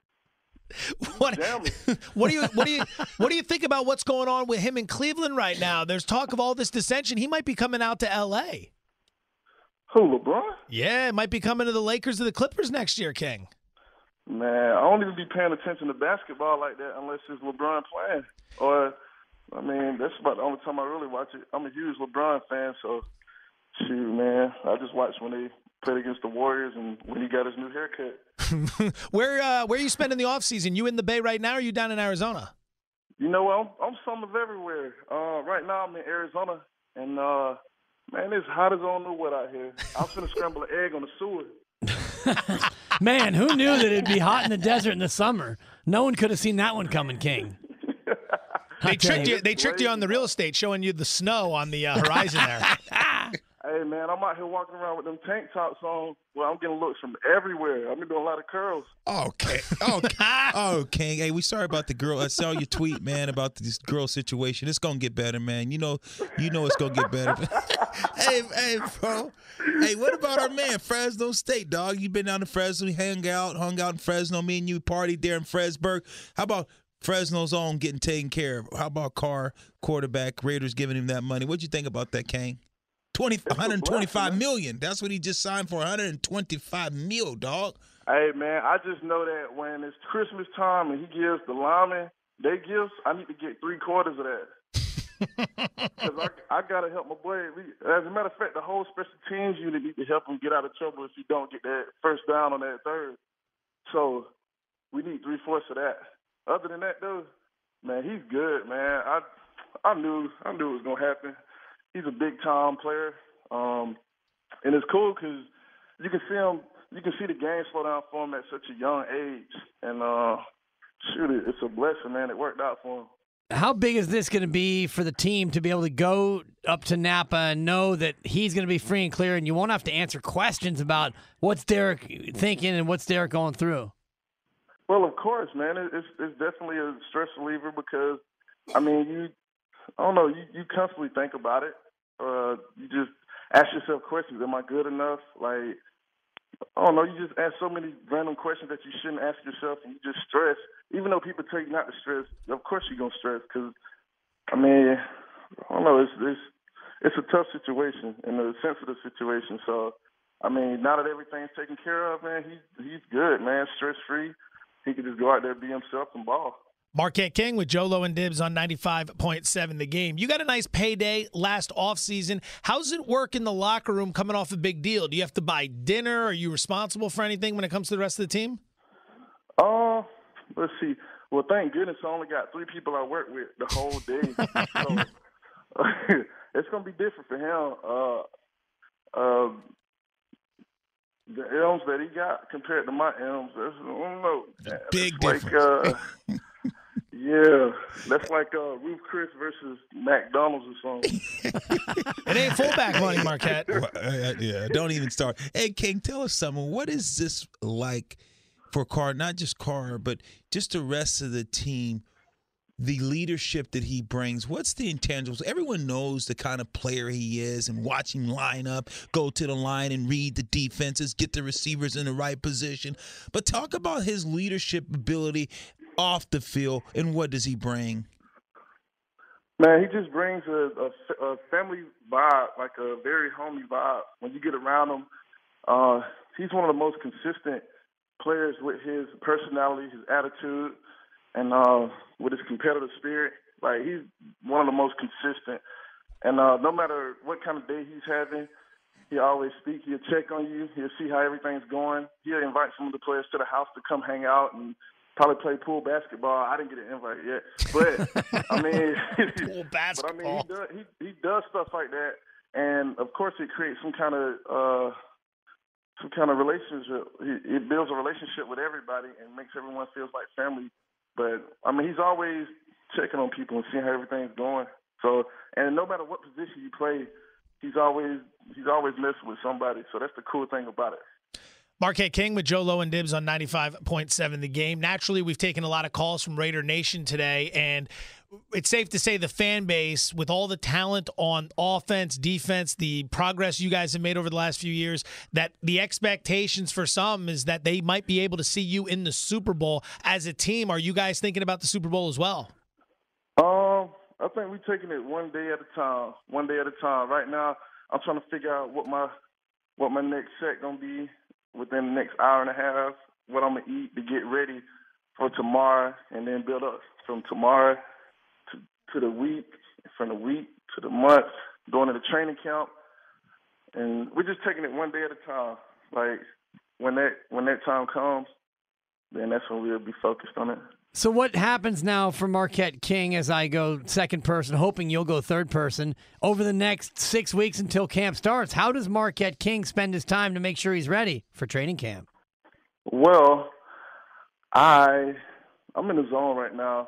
What do you think about what's going on with him in Cleveland right now? There's talk of all this dissension. He might be coming out to L.A. Who, LeBron? Yeah, might be coming to the Lakers or the Clippers next year, King. Man, I don't even be paying attention to basketball like that unless it's LeBron playing. Or, I mean, that's about the only time I really watch it. I'm a huge LeBron fan, so shoot, man, I just watch when they played against the Warriors and when he got his new haircut. Where are you spending the offseason? You in the Bay right now, or are you down in Arizona? You know what? I'm some of everywhere. Right now I'm in Arizona, and man, it's hot as I don't know what out here. I'm finna scramble an egg on the sewer. Man, who knew that it'd be hot in the desert in the summer? No one could have seen that one coming, King. They tricked you on the real estate, showing you the snow on the horizon there. Hey, man, I'm out here walking around with them tank tops on. Well, I'm getting looks from everywhere. I've been doing a lot of curls. Okay. Oh, King. Hey, we sorry about the girl. I saw your tweet, man, about this girl situation. It's going to get better, man. You know it's going to get better. Hey, bro. Hey, what about our man, Fresno State, dog? You been down to Fresno, hung out in Fresno. Me and you partied there in Fresburg. How about Fresno's own getting taken care of? How about Carr, quarterback, Raiders giving him that money? What'd you think about that, King? $125 million. That's what he just signed for. $125 million, dog. Hey, man, I just know that when it's Christmas time and he gives the linemen their gifts, I need to get 3/4 of that. Because I got to help my boy. As a matter of fact, the whole special teams unit need to help him get out of trouble if he don't get that first down on that third. So we need 3/4 of that. Other than that, though, man, he's good, man. I knew it was going to happen. He's a big-time player, and it's cool because you can see him. You can see the game slow down for him at such a young age, and shoot, it's a blessing, man. It worked out for him. How big is this going to be for the team to be able to go up to Napa and know that he's going to be free and clear, and you won't have to answer questions about what's Derek thinking and what's Derek going through? Well, of course, man. It's definitely a stress reliever because, I mean, you constantly think about it. You just ask yourself questions. Am I good enough? Like, I don't know. You just ask so many random questions that you shouldn't ask yourself, and you just stress. Even though people tell you not to stress, of course you're gonna stress because, I mean, I don't know. It's a tough situation and a sensitive situation. So, I mean, now that everything's taken care of, man, he's good, man. Stress free. He can just go out there, be himself, and ball. Marquette King with Joe Low and Dibs on 95.7 The Game. You got a nice payday last offseason. How's it work in the locker room coming off a big deal? Do you have to buy dinner? Are you responsible for anything when it comes to the rest of the team? Let's see. Well, thank goodness I only got 3 people I work with the whole day. So it's going to be different for him. The M's that he got compared to my M's, I don't know. Big difference. Yeah, that's like Ruth Chris versus McDonald's or something. It ain't fullback money, Marquette. Yeah, don't even start. Hey, King, tell us something. What is this like for Carr, not just Carr, but just the rest of the team, the leadership that he brings? What's the intangibles? Everyone knows the kind of player he is, and watch him line up, go to the line and read the defenses, get the receivers in the right position. But talk about his leadership ability off the field, and what does he bring? Man, he just brings a family vibe, like a very homey vibe. When you get around him, he's one of the most consistent players with his personality, his attitude, and with his competitive spirit. Like, he's one of the most consistent. And no matter what kind of day he's having, he'll always speak. He'll check on you. He'll see how everything's going. He'll invite some of the players to the house to come hang out and probably play pool basketball. I didn't get an invite yet, but I mean, pool basketball. But I mean, he does stuff like that, and of course, it creates some kind of relationship. It builds a relationship with everybody and makes everyone feel like family. But I mean, he's always checking on people and seeing how everything's going. So, and no matter what position you play, he's always messing with somebody. So that's the cool thing about it. Marquette King with Joe Low and Dibs on 95.7 The Game. Naturally, we've taken a lot of calls from Raider Nation today, and it's safe to say the fan base, with all the talent on offense, defense, the progress you guys have made over the last few years, that the expectations for some is that they might be able to see you in the Super Bowl as a team. Are you guys thinking about the Super Bowl as well? I think we're taking it one day at a time. One day at a time. Right now, I'm trying to figure out what my next set gonna be within the next hour and a half, what I'm going to eat to get ready for tomorrow, and then build up from tomorrow to the week, from the week to the month, going to the training camp. And we're just taking it one day at a time. Like, when that time comes, then that's when we'll be focused on it. So what happens now for Marquette King as I go second person, hoping you'll go third person, over the next 6 weeks until camp starts? How does Marquette King spend his time to make sure he's ready for training camp? Well, I'm in the zone right now.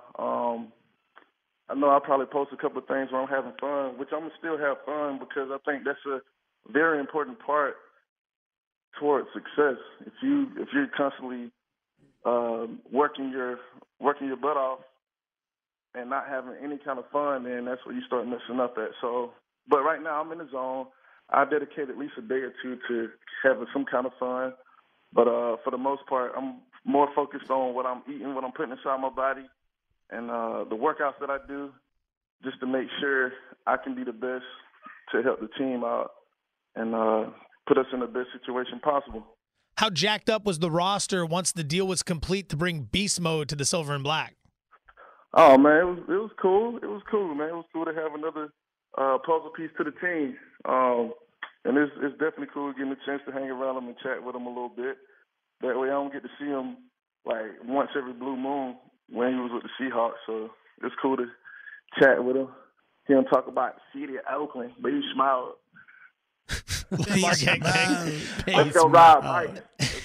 I know I'll probably post a couple of things where I'm having fun, which I'm going to still have fun because I think that's a very important part towards success. If you're constantly working your butt off and not having any kind of fun, then that's where you start messing up at. So, but right now I'm in the zone. I dedicate at least a day or two to having some kind of fun. But for the most part, I'm more focused on what I'm eating, what I'm putting inside my body, and the workouts that I do, just to make sure I can be the best to help the team out and put us in the best situation possible. How jacked up was the roster once the deal was complete to bring Beast Mode to the Silver and Black? Oh, man, it was cool. It was cool, man. It was cool to have another puzzle piece to the team. And it's definitely cool getting a chance to hang around them and chat with them a little bit. That way I don't get to see him like once every blue moon when he was with the Seahawks. So it's cool to chat with him, hear him talk about the city of Oakland, but he smiled. Marquette King. Let's go ride, Mike.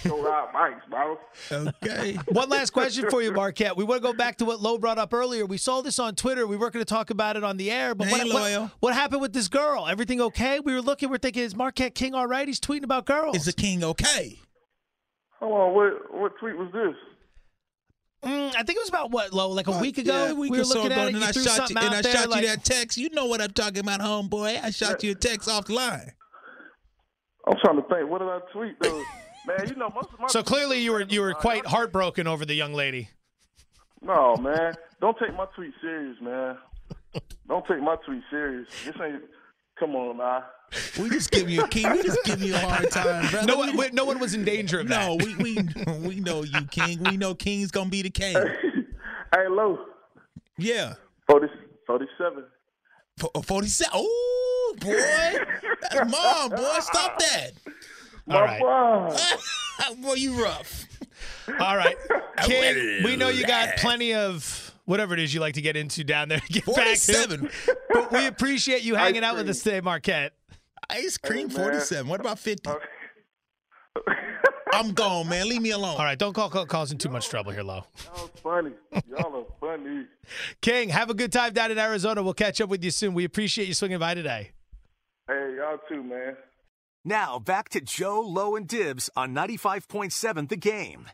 Go ride bikes, bro. Okay. One last question for you, Marquette. We want to go back to what Lo brought up earlier. We saw this on Twitter. We weren't going to talk about it on the air, but what happened with this girl? Everything okay? We're thinking, is Marquette King all right? He's tweeting about girls. Is the king okay? Hold on, what tweet was this? I think it was about what, Lo, like a week ago? Yeah, a week we were or so looking ago, at it, and I threw shot you, something out there, like, that text. You know what I'm talking about, homeboy. I shot you a text offline. I'm trying to think. What did I tweet, though? Man, you know, most of my... So clearly you were quite heartbroken over the young lady. No, man. Don't take my tweet serious, man. Don't take my tweet serious. This ain't... Come on, man. We just give you a hard time, brother. No one was in danger of that. No, we know you, King. We know King's gonna be the king. Hey, Lo. Yeah. 47. 47. Oh, boy. That's mom, boy. Stop that. All right. Boy, you rough. All right. King, we know you got plenty of whatever it is you like to get into down there. Get 47. Back to. But we appreciate you hanging out with us today, Marquette. Ice cream, 47. What about 50? I'm gone, man. Leave me alone. All right, don't causing too much trouble here, Lo. Y'all funny. Y'all are funny. King, have a good time down in Arizona. We'll catch up with you soon. We appreciate you swinging by today. Hey, y'all too, man. Now back to Joe, Lo, and Dibs on 95.7 The Game.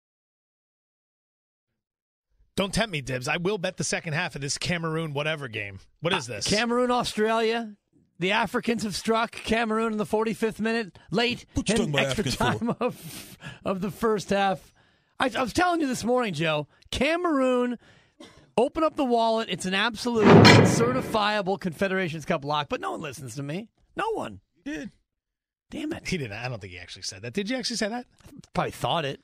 Don't tempt me, Dibs. I will bet the second half of this Cameroon whatever game. What is this? Cameroon, Australia. The Africans have struck Cameroon in the 45th minute, late in extra time of the first half. I was telling you this morning, Joe, Cameroon, open up the wallet. It's an absolute certifiable Confederations Cup lock, but no one listens to me. No one. You did. Damn it. He didn't. I don't think he actually said that. Did you actually say that? Probably thought it.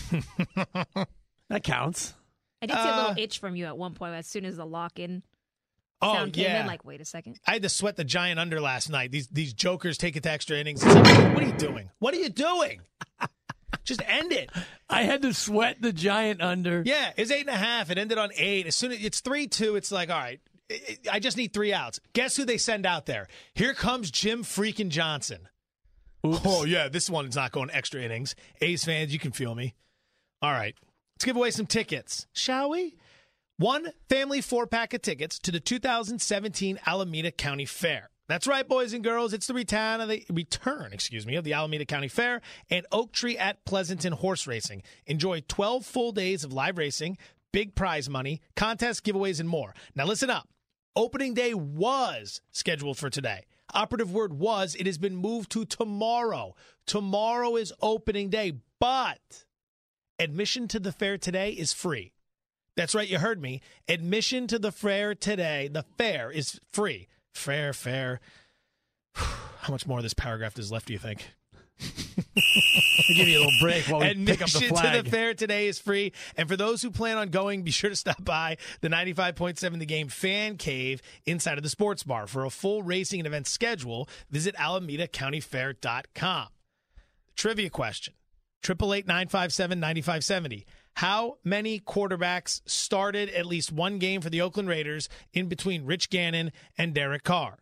That counts. I did see a little itch from you at one point as soon as the lock-in sound came in. Like, wait a second. I had to sweat the giant under last night. These jokers take it to extra innings. It's like, what are you doing? What are you doing? Just end it. I had to sweat the giant under. Yeah, it's 8.5. It ended on 8. As soon as it's 3-2, it's like, all right, I just need 3 outs. Guess who they send out there? Here comes Jim freaking Johnson. Oops. Oh, yeah, this one's not going extra innings. A's fans, you can feel me. All right. Let's give away some tickets, shall we? One family 4-pack of tickets to the 2017 Alameda County Fair. That's right, boys and girls. It's the return of the Alameda County Fair and Oak Tree at Pleasanton horse racing. Enjoy 12 full days of live racing, big prize money, contests, giveaways, and more. Now listen up. Opening day was scheduled for today. Operative word was. It has been moved to tomorrow. Tomorrow is opening day, but admission to the fair today is free. That's right, you heard me. Admission to the fair today, the fair is free. Fair. How much more of this paragraph is left, do you think? I'll give you a little break while we pick up the flag. Admission to the fair today is free. And for those who plan on going, be sure to stop by the 95.7 The Game Fan Cave inside of the sports bar. For a full racing and event schedule, visit AlamedaCountyFair.com. Trivia question. 888-957-9570. How many quarterbacks started at least one game for the Oakland Raiders in between Rich Gannon and Derek Carr?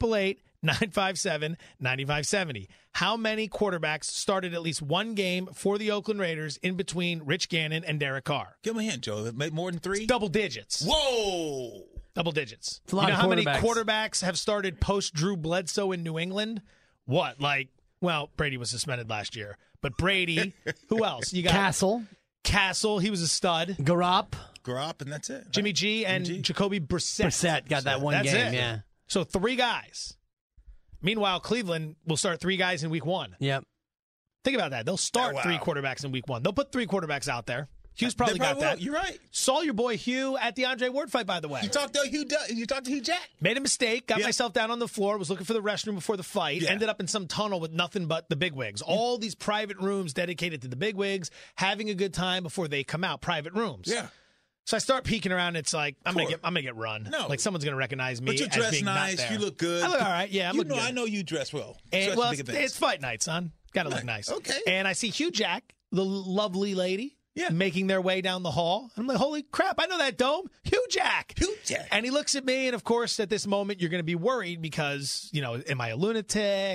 888-957-9570. How many quarterbacks started at least one game for the Oakland Raiders in between Rich Gannon and Derek Carr? Give me a hint, Joe. More than 3? Double digits. Whoa! Double digits. It's a lot you know of how many quarterbacks have started post Drew Bledsoe in New England? What? Well, Brady was suspended last year. But Brady, who else? You got Castle, he was a stud. Garopp, and that's it. Right? Jimmy G and Jacoby Brissett. Brissett got that one game, yeah. So 3 guys. Meanwhile, Cleveland will start 3 guys in week 1. Yep. Think about that. They'll start 3 quarterbacks in week 1. They'll put 3 quarterbacks out there. Hugh's probably got that. You're right. Saw your boy Hugh at the Andre Ward fight, by the way. You talked to Hugh Jack. Made a mistake. Got myself down on the floor. Was looking for the restroom before the fight. Yeah. Ended up in some tunnel with nothing but the bigwigs. All these private rooms dedicated to the bigwigs, having a good time before they come out. Private rooms. Yeah. So I start peeking around. It's like I'm gonna get run. No, like someone's gonna recognize me. But you as dress being nice. Not there. You look good. I look all right. Yeah, I'm looking good. I know you dress well. And, it's fight night, son. Got to look nice. Okay. And I see Hugh Jack, the lovely lady. Yeah. Making their way down the hall. And I'm like, holy crap, I know that dome. Hugh Jack. And he looks at me, and of course, at this moment, you're going to be worried because, am I a lunatic?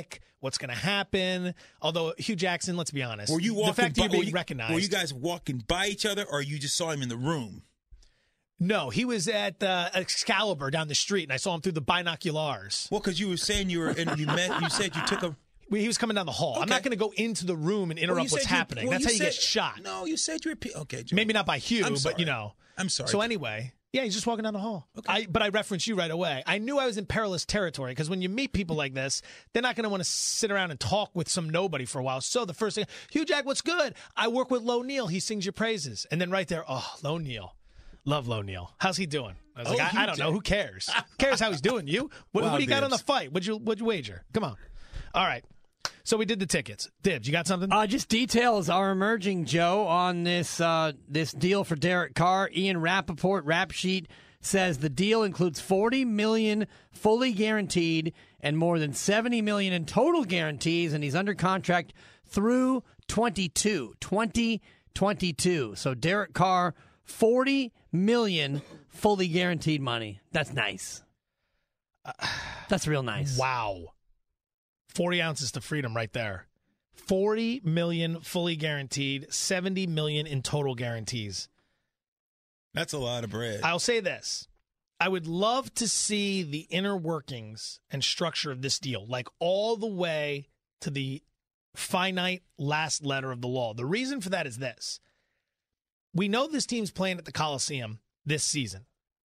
what's going to happen. Although, Hugh Jackson, let's be honest. Were you walking the fact that you're being recognized. Were you guys walking by each other, or you just saw him in the room? No, he was at Excalibur down the street, and I saw him through the binoculars. Well, because you were saying you said you took a... He was coming down the hall. Okay. I'm not going to go into the room and interrupt what's happening. That's how you get shot. No, you said you were... Okay, Joe. Maybe not by Hugh, but I'm sorry. So anyway... Yeah, he's just walking down the hall. Okay. But I referenced you right away. I knew I was in perilous territory because when you meet people like this, they're not going to want to sit around and talk with some nobody for a while. So the first thing, Hugh Jack, what's good? I work with Lo Neal. He sings your praises. And then right there, Lo Neal. Love Lo Neal. How's he doing? I was like, I don't know. Who cares? Who cares how he's doing? You? What do you got on the fight? What'd you wager? Come on. All right. So we did the tickets. Dibs, you got something? Just details are emerging, Joe, on this deal for Derek Carr. Ian Rappaport, Rap Sheet, says the deal includes $40 million fully guaranteed and more than $70 million in total guarantees, and he's under contract through 2022. So Derek Carr, $40 million fully guaranteed money. That's nice. That's real nice. Wow. 40 ounces to freedom right there. $40 million fully guaranteed, $70 million in total guarantees. That's a lot of bread. I'll say this. I would love to see the inner workings and structure of this deal, like all the way to the finite last letter of the law. The reason for that is this. We know this team's playing at the Coliseum this season.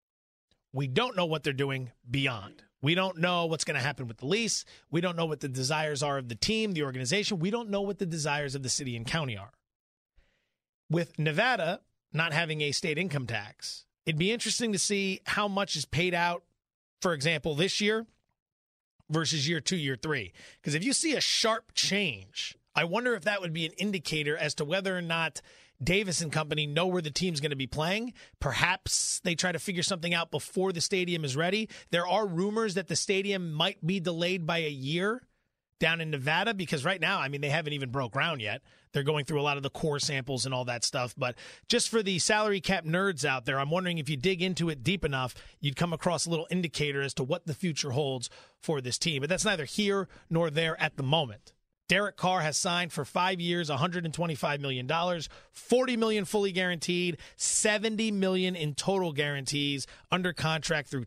We don't know what they're doing beyond. We don't know what's going to happen with the lease. We don't know what the desires are of the team, the organization. We don't know what the desires of the city and county are. With Nevada not having a state income tax, it'd be interesting to see how much is paid out, for example, this year versus year 2, year 3. Because if you see a sharp change, I wonder if that would be an indicator as to whether or not Davis and company know where the team's going to be playing. Perhaps they try to figure something out before the stadium is ready. There are rumors that the stadium might be delayed by a year down in Nevada because right now, I mean, they haven't even broke ground yet. They're going through a lot of the core samples and all that stuff. But just for the salary cap nerds out there, I'm wondering if you dig into it deep enough, you'd come across a little indicator as to what the future holds for this team. But that's neither here nor there at the moment. Derek Carr has signed for 5 years, $125 million, $40 million fully guaranteed, $70 million in total guarantees under contract through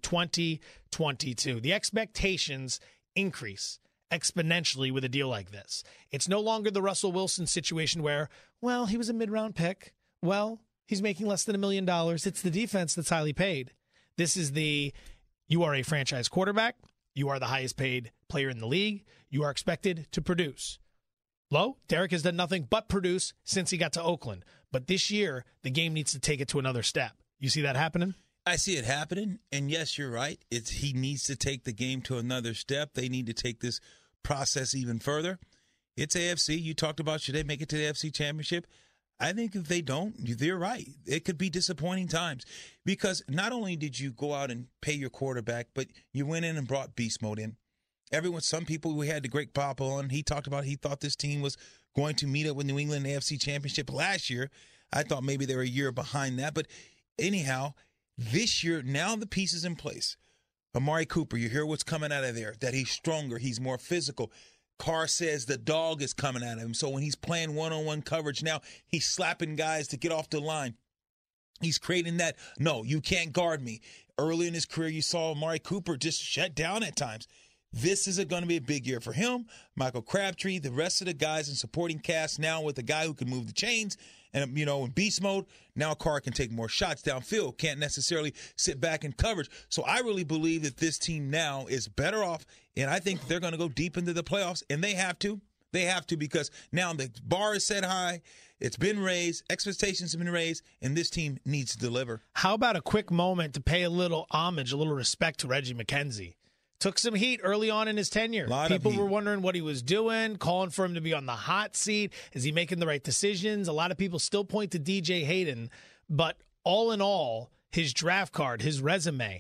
2022. The expectations increase exponentially with a deal like this. It's no longer the Russell Wilson situation where, well, he was a mid-round pick. Well, he's making less than $1 million. It's the defense that's highly paid. This is you are a franchise quarterback. You are the highest paid player in the league. You are expected to produce. Derek has done nothing but produce since he got to Oakland. But this year, the game needs to take it to another step. You see that happening? I see it happening, and yes, you're right. He needs to take the game to another step. They need to take this process even further. It's AFC. You talked about should they make it to the AFC Championship? I think if they don't, they're right. It could be disappointing times because not only did you go out and pay your quarterback, but you went in and brought beast mode in. Some people we had the Greg Papa on, he talked about he thought this team was going to meet up with New England in the AFC Championship last year. I thought maybe they were a year behind that. But anyhow, this year, now the pieces in place. Amari Cooper, you hear what's coming out of there, that he's stronger, he's more physical. Carr says the dog is coming at him. So when he's playing one-on-one coverage now, he's slapping guys to get off the line. He's creating that, no, you can't guard me. Early in his career, you saw Amari Cooper just shut down at times. This is going to be a big year for him, Michael Crabtree, the rest of the guys in supporting cast now with a guy who can move the chains. And, in beast mode, now Carr can take more shots downfield, can't necessarily sit back in coverage. So I really believe that this team now is better off, and I think they're going to go deep into the playoffs, and they have to. They have to because now the bar is set high. It's been raised. Expectations have been raised, and this team needs to deliver. How about a quick moment to pay a little homage, a little respect to Reggie McKenzie? Took some heat early on in his tenure. People were wondering what he was doing, calling for him to be on the hot seat. Is he making the right decisions? A lot of people still point to DJ Hayden. But all in all, his draft card, his resume,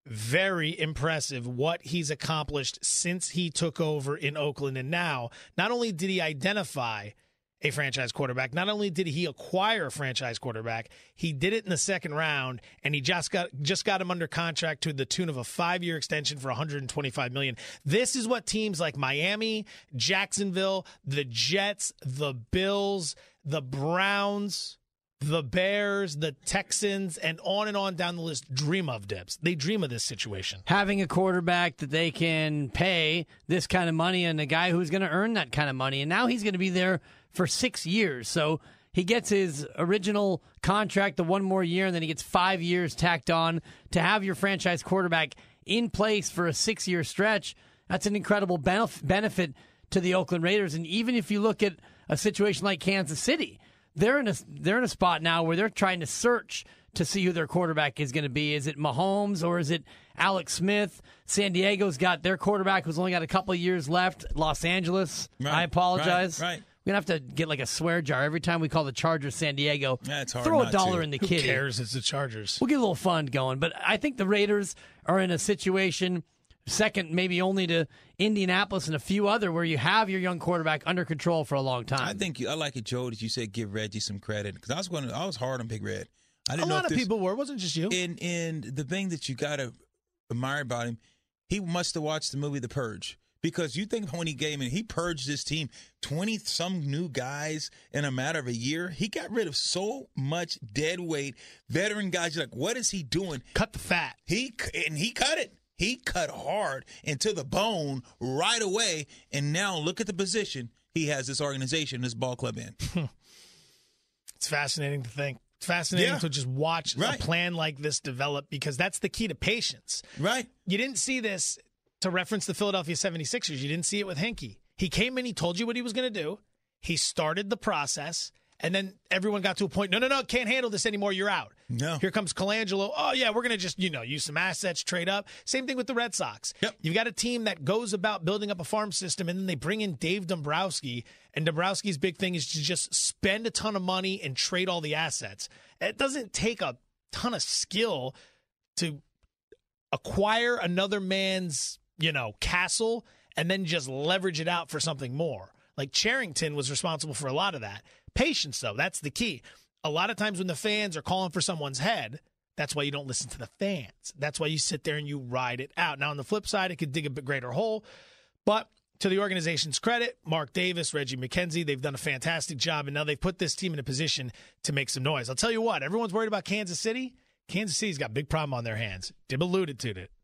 very impressive what he's accomplished since he took over in Oakland. And now, not only did he identify a franchise quarterback. Not only did he acquire a franchise quarterback, he did it in the second round, and he just got him under contract to the tune of a 5-year extension for $125 million. This is what teams like Miami, Jacksonville, the Jets, the Bills, the Browns, the Bears, the Texans, and on down the list dream of, Dibs. They dream of this situation. Having a quarterback that they can pay this kind of money and a guy who's going to earn that kind of money. And now he's going to be there for 6 years. So he gets his original contract, the 1 more year, and then he gets 5 years tacked on. To have your franchise quarterback in place for a 6-year stretch, that's an incredible benefit to the Oakland Raiders. And even if you look at a situation like Kansas City, they're in a spot now where they're trying to search to see who their quarterback is going to be. Is it Mahomes or is it Alex Smith? San Diego's got their quarterback who's only got a couple of years left. Los Angeles, right, I apologize. Right. We're going to have to get like a swear jar every time we call the Chargers San Diego. It's hard Throw not $1 to. in the Who kitty. Who cares? It's the Chargers. We'll get a little fun going. But I think the Raiders are in a situation, second maybe only to Indianapolis and a few other, where you have your young quarterback under control for a long time. I like it, Joe, that you said give Reggie some credit, because I was hard on Big Red. I didn't a know lot if of people were. It wasn't just you. And the thing that you got to admire about him, he must have watched the movie The Purge. Because you think when he came in, he purged his team, 20-some new guys in a matter of a year. He got rid of so much dead weight, veteran guys. You're like, what is he doing? Cut the fat. He cut it. He cut hard and to the bone right away. And now look at the position he has this organization, this ball club in. It's fascinating to think. It's fascinating to just watch a plan like this develop, because that's the key to patience. Right. You didn't see this, to reference the Philadelphia 76ers. You didn't see it with Hinkie. He came in, he told you what he was going to do. He started the process, and then everyone got to a point, no, can't handle this anymore, you're out. No. Here comes Colangelo. Oh, yeah, we're going to just, use some assets, trade up. Same thing with the Red Sox. Yep. You've got a team that goes about building up a farm system, and then they bring in Dave Dombrowski, and Dombrowski's big thing is to just spend a ton of money and trade all the assets. It doesn't take a ton of skill to acquire another man's castle and then just leverage it out for something more. Like Cherington was responsible for a lot of that. Patience, though, that's the key. A lot of times when the fans are calling for someone's head, that's why you don't listen to the fans. That's why you sit there and you ride it out. Now, on the flip side, it could dig a bit greater hole. But to the organization's credit, Mark Davis, Reggie McKenzie, they've done a fantastic job, and now they've put this team in a position to make some noise. I'll tell you what, everyone's worried about Kansas City. Kansas City's got a big problem on their hands. Dibs alluded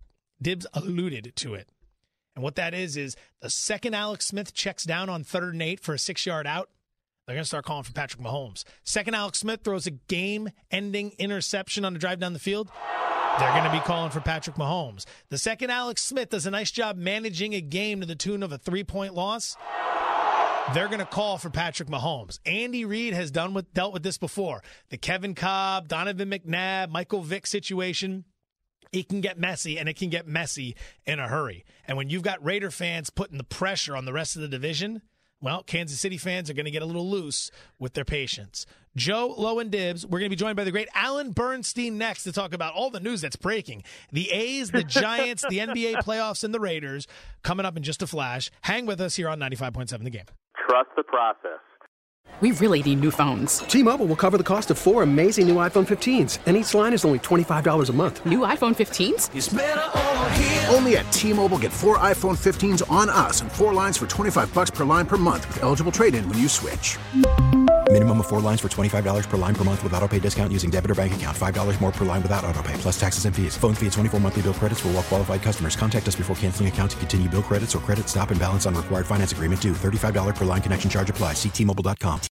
to it. And what that is the second Alex Smith checks down on 3rd and 8 for a 6-yard out, they're going to start calling for Patrick Mahomes. Second Alex Smith throws a game-ending interception on the drive down the field, they're going to be calling for Patrick Mahomes. The second Alex Smith does a nice job managing a game to the tune of a 3-point loss, they're going to call for Patrick Mahomes. Andy Reid has dealt with this before. The Kevin Kolb, Donovan McNabb, Michael Vick situation. It can get messy, and it can get messy in a hurry. And when you've got Raider fans putting the pressure on the rest of the division, well, Kansas City fans are going to get a little loose with their patience. Joe, Lowe, and Dibs, we're going to be joined by the great Alan Bernstein next to talk about all the news that's breaking. The A's, the Giants, the NBA playoffs, and the Raiders coming up in just a flash. Hang with us here on 95.7 The Game. Trust the process. We really need new phones. T-Mobile will cover the cost of 4 amazing new iPhone 15s, and each line is only $25 a month. New iPhone 15s? It's better over here. Only at T-Mobile, get 4 iPhone 15s on us and 4 lines for $25 per line per month with eligible trade-in when you switch. Minimum of 4 lines for $25 per line per month with autopay discount using debit or bank account. $5 more per line without autopay, plus taxes and fees. Phone fee at 24 monthly bill credits for well-qualified customers. Contact us before canceling account to continue bill credits or credit stop and balance on required finance agreement due. $35 per line connection charge applies. See T-Mobile.com.